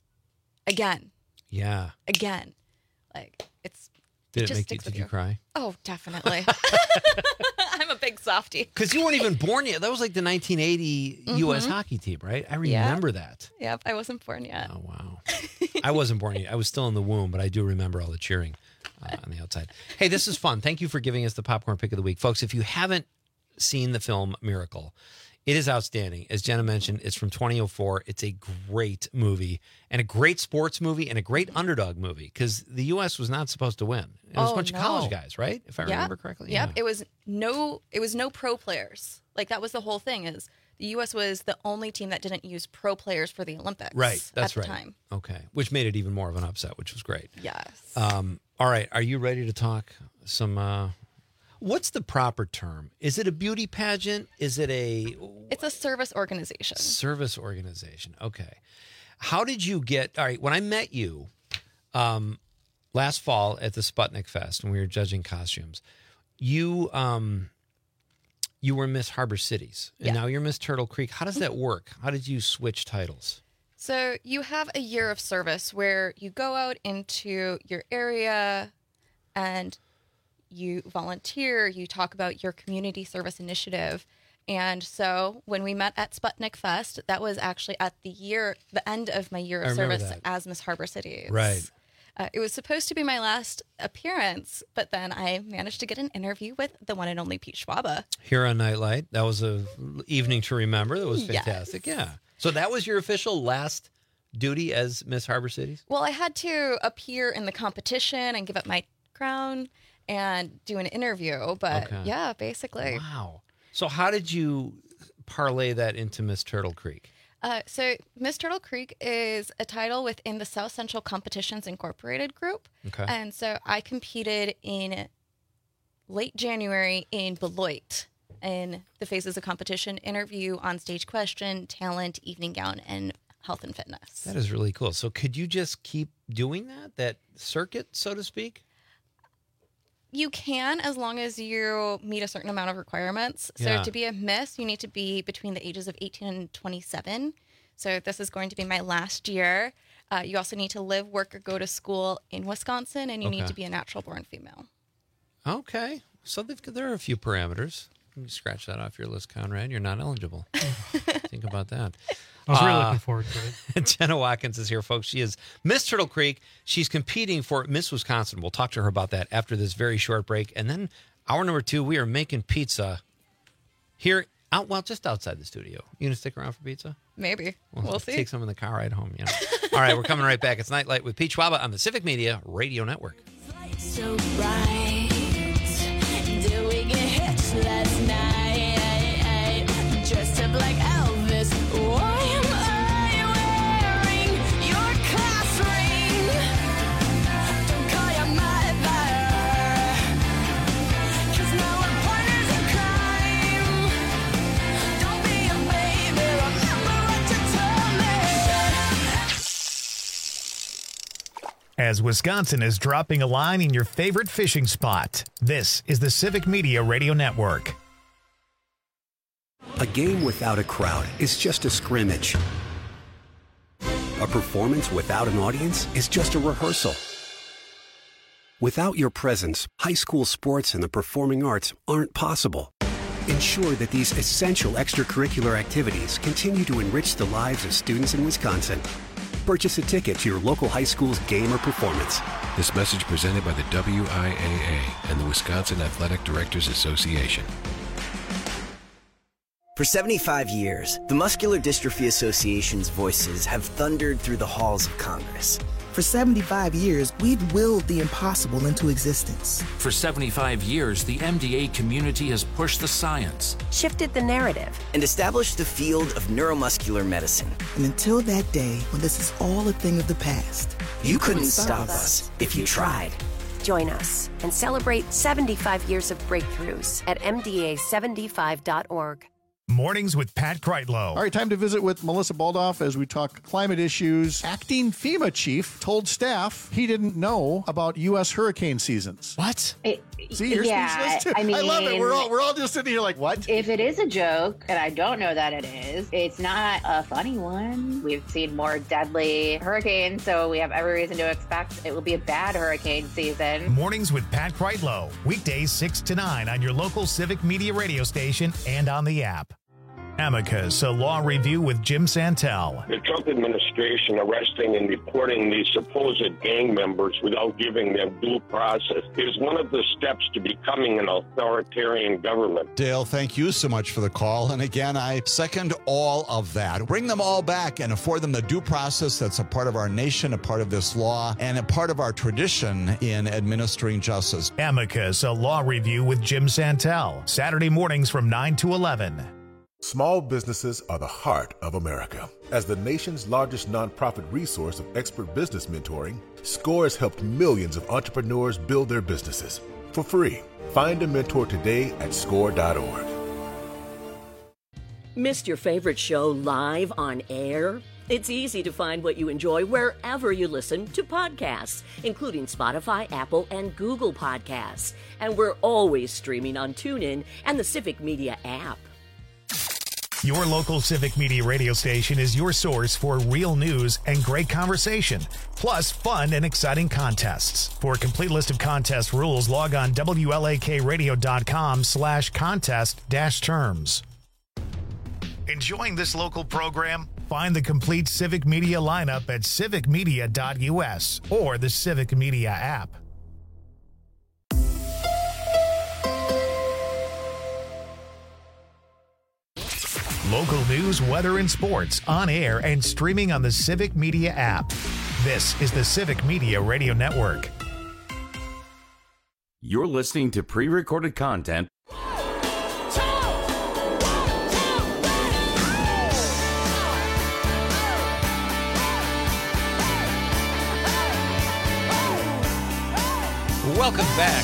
Speaker 13: Yeah.
Speaker 10: Like it's.
Speaker 13: Did it
Speaker 10: just
Speaker 13: make you?
Speaker 10: sticks with
Speaker 13: Did you cry?
Speaker 10: Oh, definitely. I'm a big softie.
Speaker 13: Because you weren't even born yet. That was like the 1980 U.S. hockey team, right? I remember that.
Speaker 10: Yep, I wasn't born yet.
Speaker 13: Oh, wow. I wasn't born yet. I was still in the womb, but I do remember all the cheering on the outside. Hey, this is fun. Thank you for giving us the popcorn pick of the week. Folks, if you haven't seen the film Miracle, it is outstanding. As Jenna mentioned, it's from 2004. It's a great movie and a great sports movie and a great underdog movie because the U.S. was not supposed to win. It was a bunch of college guys, right? If I remember correctly.
Speaker 10: Yep. It was no pro players. Like that was the whole thing is the U.S. was the only team that didn't use pro players for the Olympics.
Speaker 13: Right. That's
Speaker 10: at the
Speaker 13: right.
Speaker 10: time.
Speaker 13: Okay. Which made it even more of an upset, which was great.
Speaker 10: Yes.
Speaker 13: All right. Are you ready to talk some... What's the proper term? Is it a beauty pageant? Is it a...
Speaker 10: It's a service organization.
Speaker 13: Service organization. Okay. How did you get... All right. When I met you last fall at the Sputnik Fest when we were judging costumes, you were Miss Harbor Cities. And now you're Miss Turtle Creek. How does that work? How did you switch titles?
Speaker 10: So you have a year of service where you go out into your area and... you volunteer, you talk about your community service initiative. And so when we met at Sputnik Fest, that was actually at the end of my year of service as Miss Harbor Cities.
Speaker 13: Right.
Speaker 10: It was supposed to be my last appearance, but then I managed to get an interview with the one and only Pete Schwaba.
Speaker 13: Here on Nightlight. That was an evening to remember. That was fantastic.
Speaker 10: Yes.
Speaker 13: Yeah. So that was your official last duty as Miss Harbor Cities?
Speaker 10: Well, I had to appear in the competition and give up my crown and do an interview, but yeah, basically.
Speaker 13: Wow. So how did you parlay that into Miss Turtle Creek?
Speaker 10: So Miss Turtle Creek is a title within the South Central Competitions Incorporated group.
Speaker 13: Okay.
Speaker 10: And so I competed in late January in Beloit in the phases of competition, interview, on-stage question, talent, evening gown, and health and fitness.
Speaker 13: That is really cool. So could you just keep doing that circuit, so to speak?
Speaker 10: You can, as long as you meet a certain amount of requirements. So to be a Miss, you need to be between the ages of 18 and 27. So this is going to be my last year. You also need to live, work, or go to school in Wisconsin, and you need to be a natural-born female.
Speaker 13: Okay. So there are a few parameters. Let me scratch that off your list, Conrad. You're not eligible. Think about that.
Speaker 14: I was really looking forward to it.
Speaker 13: Jenna Watkins is here, folks. She is Miss Turtle Creek. She's competing for Miss Wisconsin. We'll talk to her about that after this very short break. And then hour number 2, we are making pizza here, just outside the studio. You going to stick around for pizza?
Speaker 10: Maybe. We'll see.
Speaker 13: Take some in the car ride home. All right, we're coming right back. It's Nightlight with Pete Schwaba on the Civic Media Radio Network.
Speaker 19: So bright, did we get hitched last night? Dressed up like Elvis. Why am I wearing your class ring? Don't call your mother, 'cause now we're partners in crime. Don't be a baby, remember what you told me.
Speaker 1: As Wisconsin is dropping a line in your favorite fishing spot, this is the Civic Media Radio Network.
Speaker 11: A game without a crowd is just a scrimmage. A performance without an audience is just a rehearsal. Without your presence, high school sports and the performing arts aren't possible. Ensure that these essential extracurricular activities continue to enrich the lives of students in Wisconsin. Purchase a ticket to your local high school's game or performance.
Speaker 15: This message presented by the WIAA and the Wisconsin Athletic Directors Association.
Speaker 17: For 75 years, the Muscular Dystrophy Association's voices have thundered through the halls of Congress.
Speaker 20: For 75 years, we've willed the impossible into existence.
Speaker 21: For 75 years, the MDA community has pushed the science,
Speaker 17: shifted the narrative, and established the field of neuromuscular medicine.
Speaker 20: And until that day, when this is all a thing of the past,
Speaker 17: you couldn't stop us if you tried.
Speaker 22: Join us and celebrate 75 years of breakthroughs at MDA75.org.
Speaker 1: Mornings with Pat Kreitlow.
Speaker 24: All right, time to visit with Melissa Baldoff as we talk climate issues. Acting FEMA chief told staff he didn't know about U.S. hurricane seasons.
Speaker 18: What?
Speaker 24: See, you're speechless too.
Speaker 28: I mean,
Speaker 24: love it. We're all just sitting here like, what?
Speaker 28: If it is a joke, and I don't know that it is, it's not a funny one. We've seen more deadly hurricanes, so we have every reason to expect it will be a bad hurricane season.
Speaker 1: Mornings with Pat Kreitlow. Weekdays 6 to 9 on your local Civic Media radio station and on the app. Amicus, a law review with Jim Santel.
Speaker 29: The Trump administration arresting and deporting these supposed gang members without giving them due process is one of the steps to becoming an authoritarian government.
Speaker 30: Dale, thank you so much for the call. And again, I second all of that. Bring them all back and afford them the due process that's a part of our nation, a part of this law, and a part of our tradition in administering justice.
Speaker 1: Amicus, a law review with Jim Santel. Saturday mornings from 9 to 11.
Speaker 31: Small businesses are the heart of America. As the nation's largest nonprofit resource of expert business mentoring, SCORE has helped millions of entrepreneurs build their businesses for free. Find a mentor today at score.org.
Speaker 32: Missed your favorite show live on air? It's easy to find what you enjoy wherever you listen to podcasts, including Spotify, Apple, and Google Podcasts. And we're always streaming on TuneIn and the Civic Media app.
Speaker 1: Your local Civic Media radio station is your source for real news and great conversation, plus fun and exciting contests. For a complete list of contest rules, log on WLAKradio.com/contest-terms. Enjoying this local program? Find the complete Civic Media lineup at civicmedia.us or the Civic Media app. Local news, weather, and sports on air and streaming on the Civic Media app. This is the Civic Media Radio Network.
Speaker 16: You're listening to pre-recorded content.
Speaker 13: Welcome back.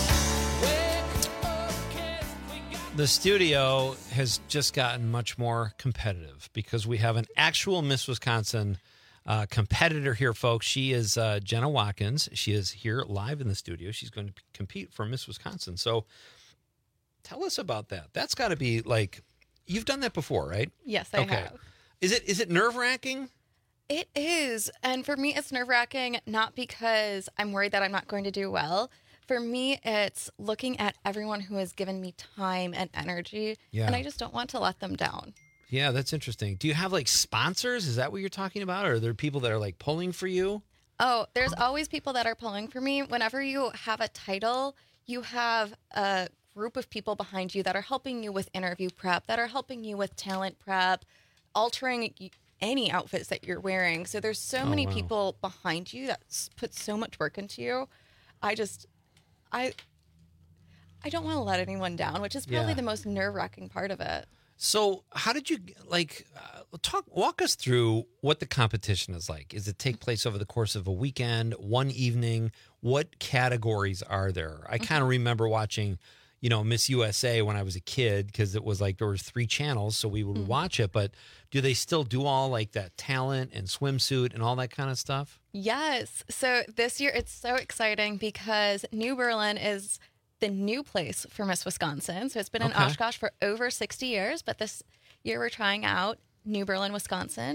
Speaker 13: The studio has just gotten much more competitive because we have an actual Miss Wisconsin competitor here, folks. She is Jenna Watkins. She is here live in the studio. She's going to compete for Miss Wisconsin. So tell us about that. That's got to be like, you've done that before, right?
Speaker 10: Yes, I have.
Speaker 13: Is it nerve-wracking?
Speaker 10: It is. And for me, it's nerve-wracking, not because I'm worried that I'm not going to do well. For me, it's looking at everyone who has given me time and energy, and I just don't want to let them down.
Speaker 13: Yeah, that's interesting. Do you have like sponsors? Is that what you're talking about? Or are there people that are like pulling for you?
Speaker 10: Oh, there's always people that are pulling for me. Whenever you have a title, you have a group of people behind you that are helping you with interview prep, that are helping you with talent prep, altering any outfits that you're wearing. So there's so many people behind you that put so much work into you. I don't want to let anyone down, which is probably the most nerve-wracking part of it.
Speaker 13: So how did you, walk us through what the competition is like. Does it take place over the course of a weekend, one evening? What categories are there? I kind of remember watching, Miss USA when I was a kid because it was like there were 3 channels, so we would watch it. But do they still do all like that talent and swimsuit and all that kind of stuff?
Speaker 10: Yes. So this year it's so exciting because New Berlin is the new place for Miss Wisconsin. So it's been in Oshkosh for over 60 years, but this year we're trying out New Berlin, Wisconsin.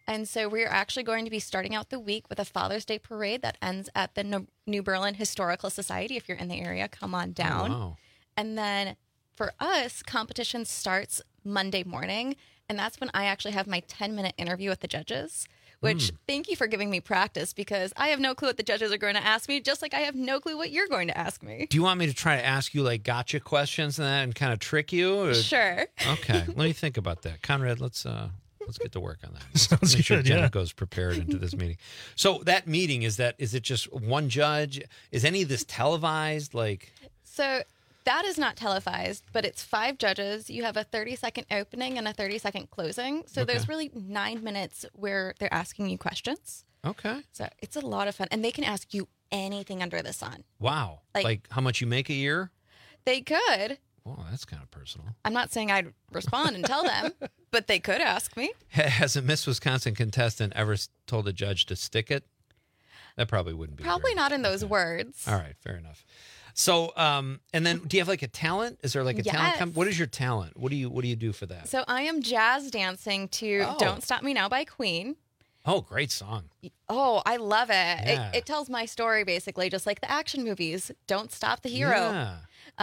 Speaker 10: And so we're actually going to be starting out the week with a Father's Day parade that ends at the New Berlin Historical Society. If you're in the area, come on down.
Speaker 13: Oh, wow.
Speaker 10: And then for us, competition starts Monday morning. And that's when I actually have my 10-minute interview with the judges, which thank you for giving me practice, because I have no clue what the judges are going to ask me, just like I have no clue what you're going to ask me.
Speaker 13: Do you want me to try to ask you like gotcha questions and that and kind of trick you? Or?
Speaker 10: Sure.
Speaker 13: Okay. Let me think about that. Conrad, let's get to work on that.
Speaker 14: Sounds
Speaker 13: Make sure
Speaker 14: good,
Speaker 13: Jenna
Speaker 14: yeah.
Speaker 13: goes prepared into this meeting. So that meeting, is it just one judge? Is any of this televised? Like,
Speaker 10: So that is not televised, but it's 5 judges. You have a 30-second opening and a 30-second closing. So
Speaker 13: Okay.
Speaker 10: there's really 9 minutes where they're asking you questions.
Speaker 13: okay.
Speaker 10: So it's a lot of fun. And they can ask you anything under the sun.
Speaker 13: Wow.
Speaker 10: Like-
Speaker 13: Like how much you make a year?
Speaker 10: They could.
Speaker 13: Oh, that's kind of personal.
Speaker 10: I'm not saying I'd respond and tell them, but they could ask me.
Speaker 13: Has a Miss Wisconsin contestant ever told a judge to stick it? That probably wouldn't be.
Speaker 10: Probably not in those words.
Speaker 13: All right, fair enough. So, and then do you have like a talent? Is there like a talent?
Speaker 10: Yes.
Speaker 13: What is your talent? What do you do for that?
Speaker 10: So I am jazz dancing to
Speaker 13: Oh.
Speaker 10: Don't Stop Me Now by Queen.
Speaker 13: Oh, great song.
Speaker 10: Oh, I love it.
Speaker 13: Yeah.
Speaker 10: It tells my story, basically, just like the action movies. Don't stop the hero.
Speaker 13: Yeah.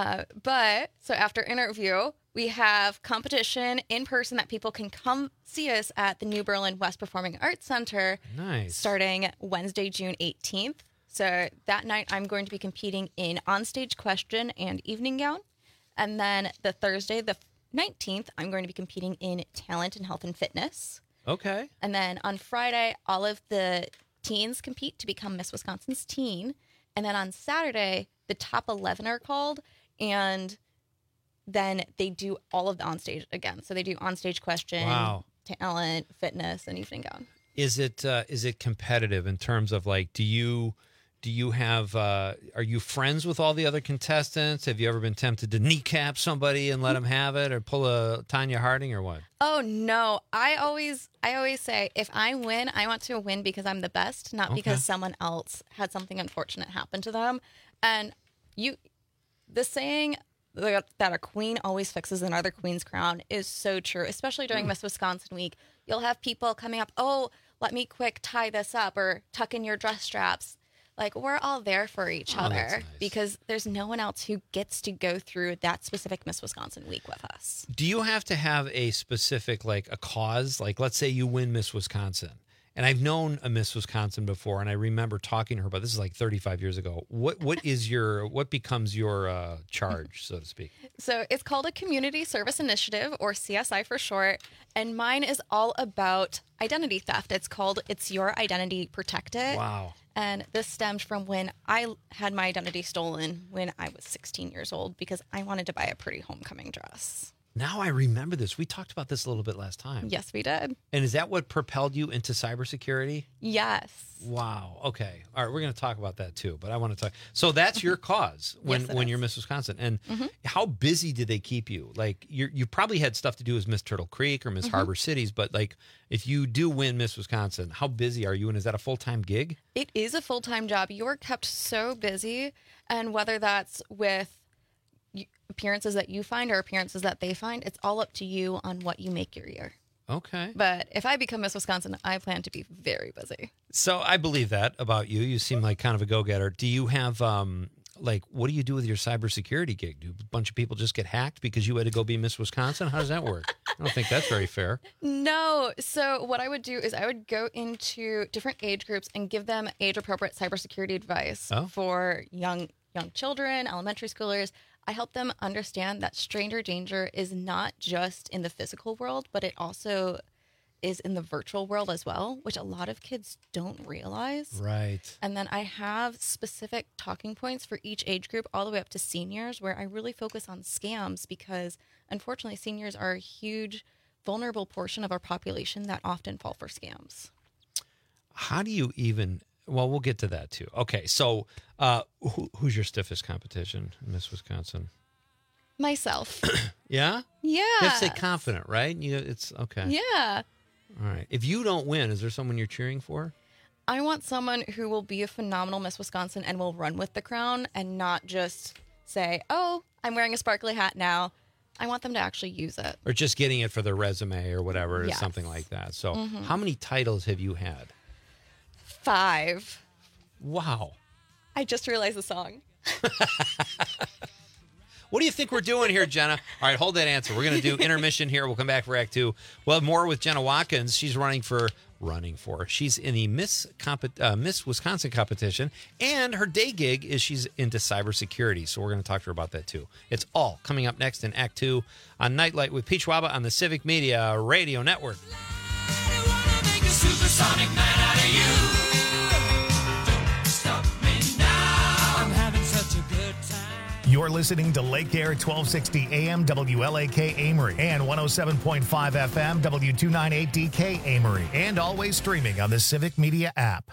Speaker 10: But so after interview, we have competition in person that people can come see us at the New Berlin West Performing Arts Center.
Speaker 13: Nice.
Speaker 10: Starting Wednesday, June 18th. So that night, I'm going to be competing in onstage question and evening gown. And then the Thursday, the 19th, I'm going to be competing in talent and health and fitness.
Speaker 13: Okay.
Speaker 10: And then on Friday, all of the teens compete to become Miss Wisconsin's teen. And then on Saturday, the top 11 are called, and then they do all of the onstage again. So they do onstage question,
Speaker 13: Wow.
Speaker 10: talent, fitness, and evening gown.
Speaker 13: Is it competitive in terms of like, do you have, are you friends with all the other contestants? Have you ever been tempted to kneecap somebody and let them have it, or pull a Tanya Harding or what?
Speaker 10: Oh no, I always say if I win, I want to win because I'm the best, not
Speaker 13: Okay.
Speaker 10: because someone else had something unfortunate happen to them. And the saying that a queen always fixes another queen's crown is so true, especially during Miss Wisconsin week. You'll have people coming up, oh, let me quick tie this up or tuck in your dress straps. Like, we're all there for each
Speaker 13: Oh, that's
Speaker 10: other
Speaker 13: nice.
Speaker 10: because there's no one else who gets to go through that specific Miss Wisconsin week with us.
Speaker 13: Do you have to have a specific, like a cause? Like, let's say you win Miss Wisconsin. And I've known a Miss Wisconsin before, and I remember talking to her, but this is like 35 years ago. What becomes your charge, so to speak?
Speaker 10: So it's called a Community Service Initiative, or CSI for short. And mine is all about identity theft. It's called It's Your Identity, Protect It.
Speaker 13: Wow.
Speaker 10: And this stemmed from when I had my identity stolen when I was 16 years old because I wanted to buy a pretty homecoming dress.
Speaker 13: Now I remember this. We talked about this a little bit last time.
Speaker 10: Yes, we did.
Speaker 13: And is that what propelled you into cybersecurity?
Speaker 10: Yes.
Speaker 13: Wow. Okay. All right. We're going to talk about that too, but I want to talk. So that's your cause when,
Speaker 10: Yes, it
Speaker 13: when
Speaker 10: is.
Speaker 13: you're Miss Wisconsin. And
Speaker 10: Mhm.
Speaker 13: how busy did they keep you? Like you probably had stuff to do as Miss Turtle Creek or Miss
Speaker 10: Mhm.
Speaker 13: Harbor Cities, but like if you do win Miss Wisconsin, how busy are you? And is that a full-time gig?
Speaker 10: It is a full-time job. You're kept so busy. And whether that's with appearances that you find or appearances that they find, it's all up to you on what you make your year.
Speaker 13: Okay.
Speaker 10: But if I become Miss Wisconsin, I plan to be very busy.
Speaker 13: So I believe that about you. You seem like kind of a go-getter. Do you have like what do you do with your cybersecurity gig? Do a bunch of people just get hacked because you had to go be Miss Wisconsin? How does that work? I don't think that's very fair.
Speaker 10: No. So what I would do is I would go into different age groups and give them age-appropriate cybersecurity advice for young children, elementary schoolers. I help them understand that stranger danger is not just in the physical world, but it also is in the virtual world as well, which a lot of kids don't realize.
Speaker 13: Right.
Speaker 10: And then I have specific talking points for each age group all the way up to seniors where I really focus on scams because unfortunately seniors are a huge vulnerable portion of our population that often fall for scams.
Speaker 13: How do you even well, we'll get to that too. Okay, so who's your stiffest competition in Miss Wisconsin?
Speaker 10: Myself.
Speaker 13: Yeah?
Speaker 10: Yeah.
Speaker 13: You have to stay confident, right? It's okay.
Speaker 10: Yeah.
Speaker 13: All right. If you don't win, is there someone you're cheering for?
Speaker 10: I want someone who will be a phenomenal Miss Wisconsin and will run with the crown and not just say, oh, I'm wearing a sparkly hat now. I want them to actually use it.
Speaker 13: Or just getting it for their resume or whatever,
Speaker 10: Yes.
Speaker 13: something like that. So
Speaker 10: Mhm.
Speaker 13: how many titles have you had?
Speaker 10: 5.
Speaker 13: Wow.
Speaker 10: I just realized the song.
Speaker 13: What do you think we're doing here, Jenna? All right, hold that answer. We're going to do intermission here. We'll come back for Act 2. We'll have more with Jenna Watkins. She's running for. She's in the Miss Wisconsin competition, and her day gig is she's into cybersecurity. So we're going to talk to her about that too. It's all coming up next in Act 2 on Nightlight with Peach Waba on the Civic Media Radio Network.
Speaker 19: Supersonic man out of you. Don't stop me now. I'm having such a good time.
Speaker 1: You're listening to Lake Air 1260 AM WLAK Amory and 107.5 FM W298DK Amory, and always streaming on the Civic Media app.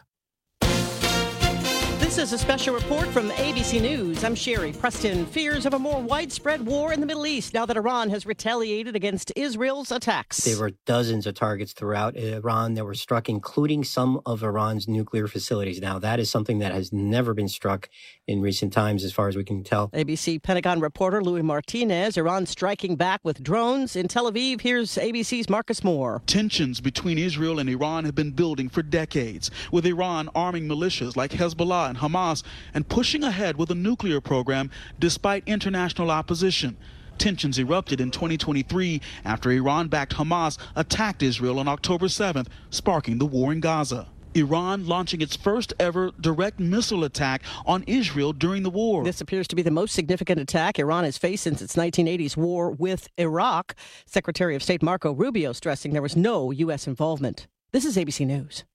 Speaker 2: This is a special report from ABC News. I'm Sherry Preston. Fears of a more widespread war in the Middle East now that Iran has retaliated against Israel's attacks.
Speaker 3: There were dozens of targets throughout Iran that were struck, including some of Iran's nuclear facilities. Now, that is something that has never been struck in recent times, as far as we can tell.
Speaker 2: ABC Pentagon reporter Louis Martinez. Iran striking back with drones in Tel Aviv. Here's ABC's Marcus Moore.
Speaker 4: Tensions between Israel and Iran have been building for decades, with Iran arming militias like Hezbollah and Hamas and pushing ahead with a nuclear program despite international opposition. Tensions erupted in 2023 after Iran-backed Hamas attacked Israel on October 7th, sparking the war in Gaza. Iran launching its first ever direct missile attack on Israel during the war.
Speaker 2: This appears to be the most significant attack Iran has faced since its 1980s war with Iraq. Secretary of State Marco Rubio stressing there was no U.S. involvement. This is ABC News.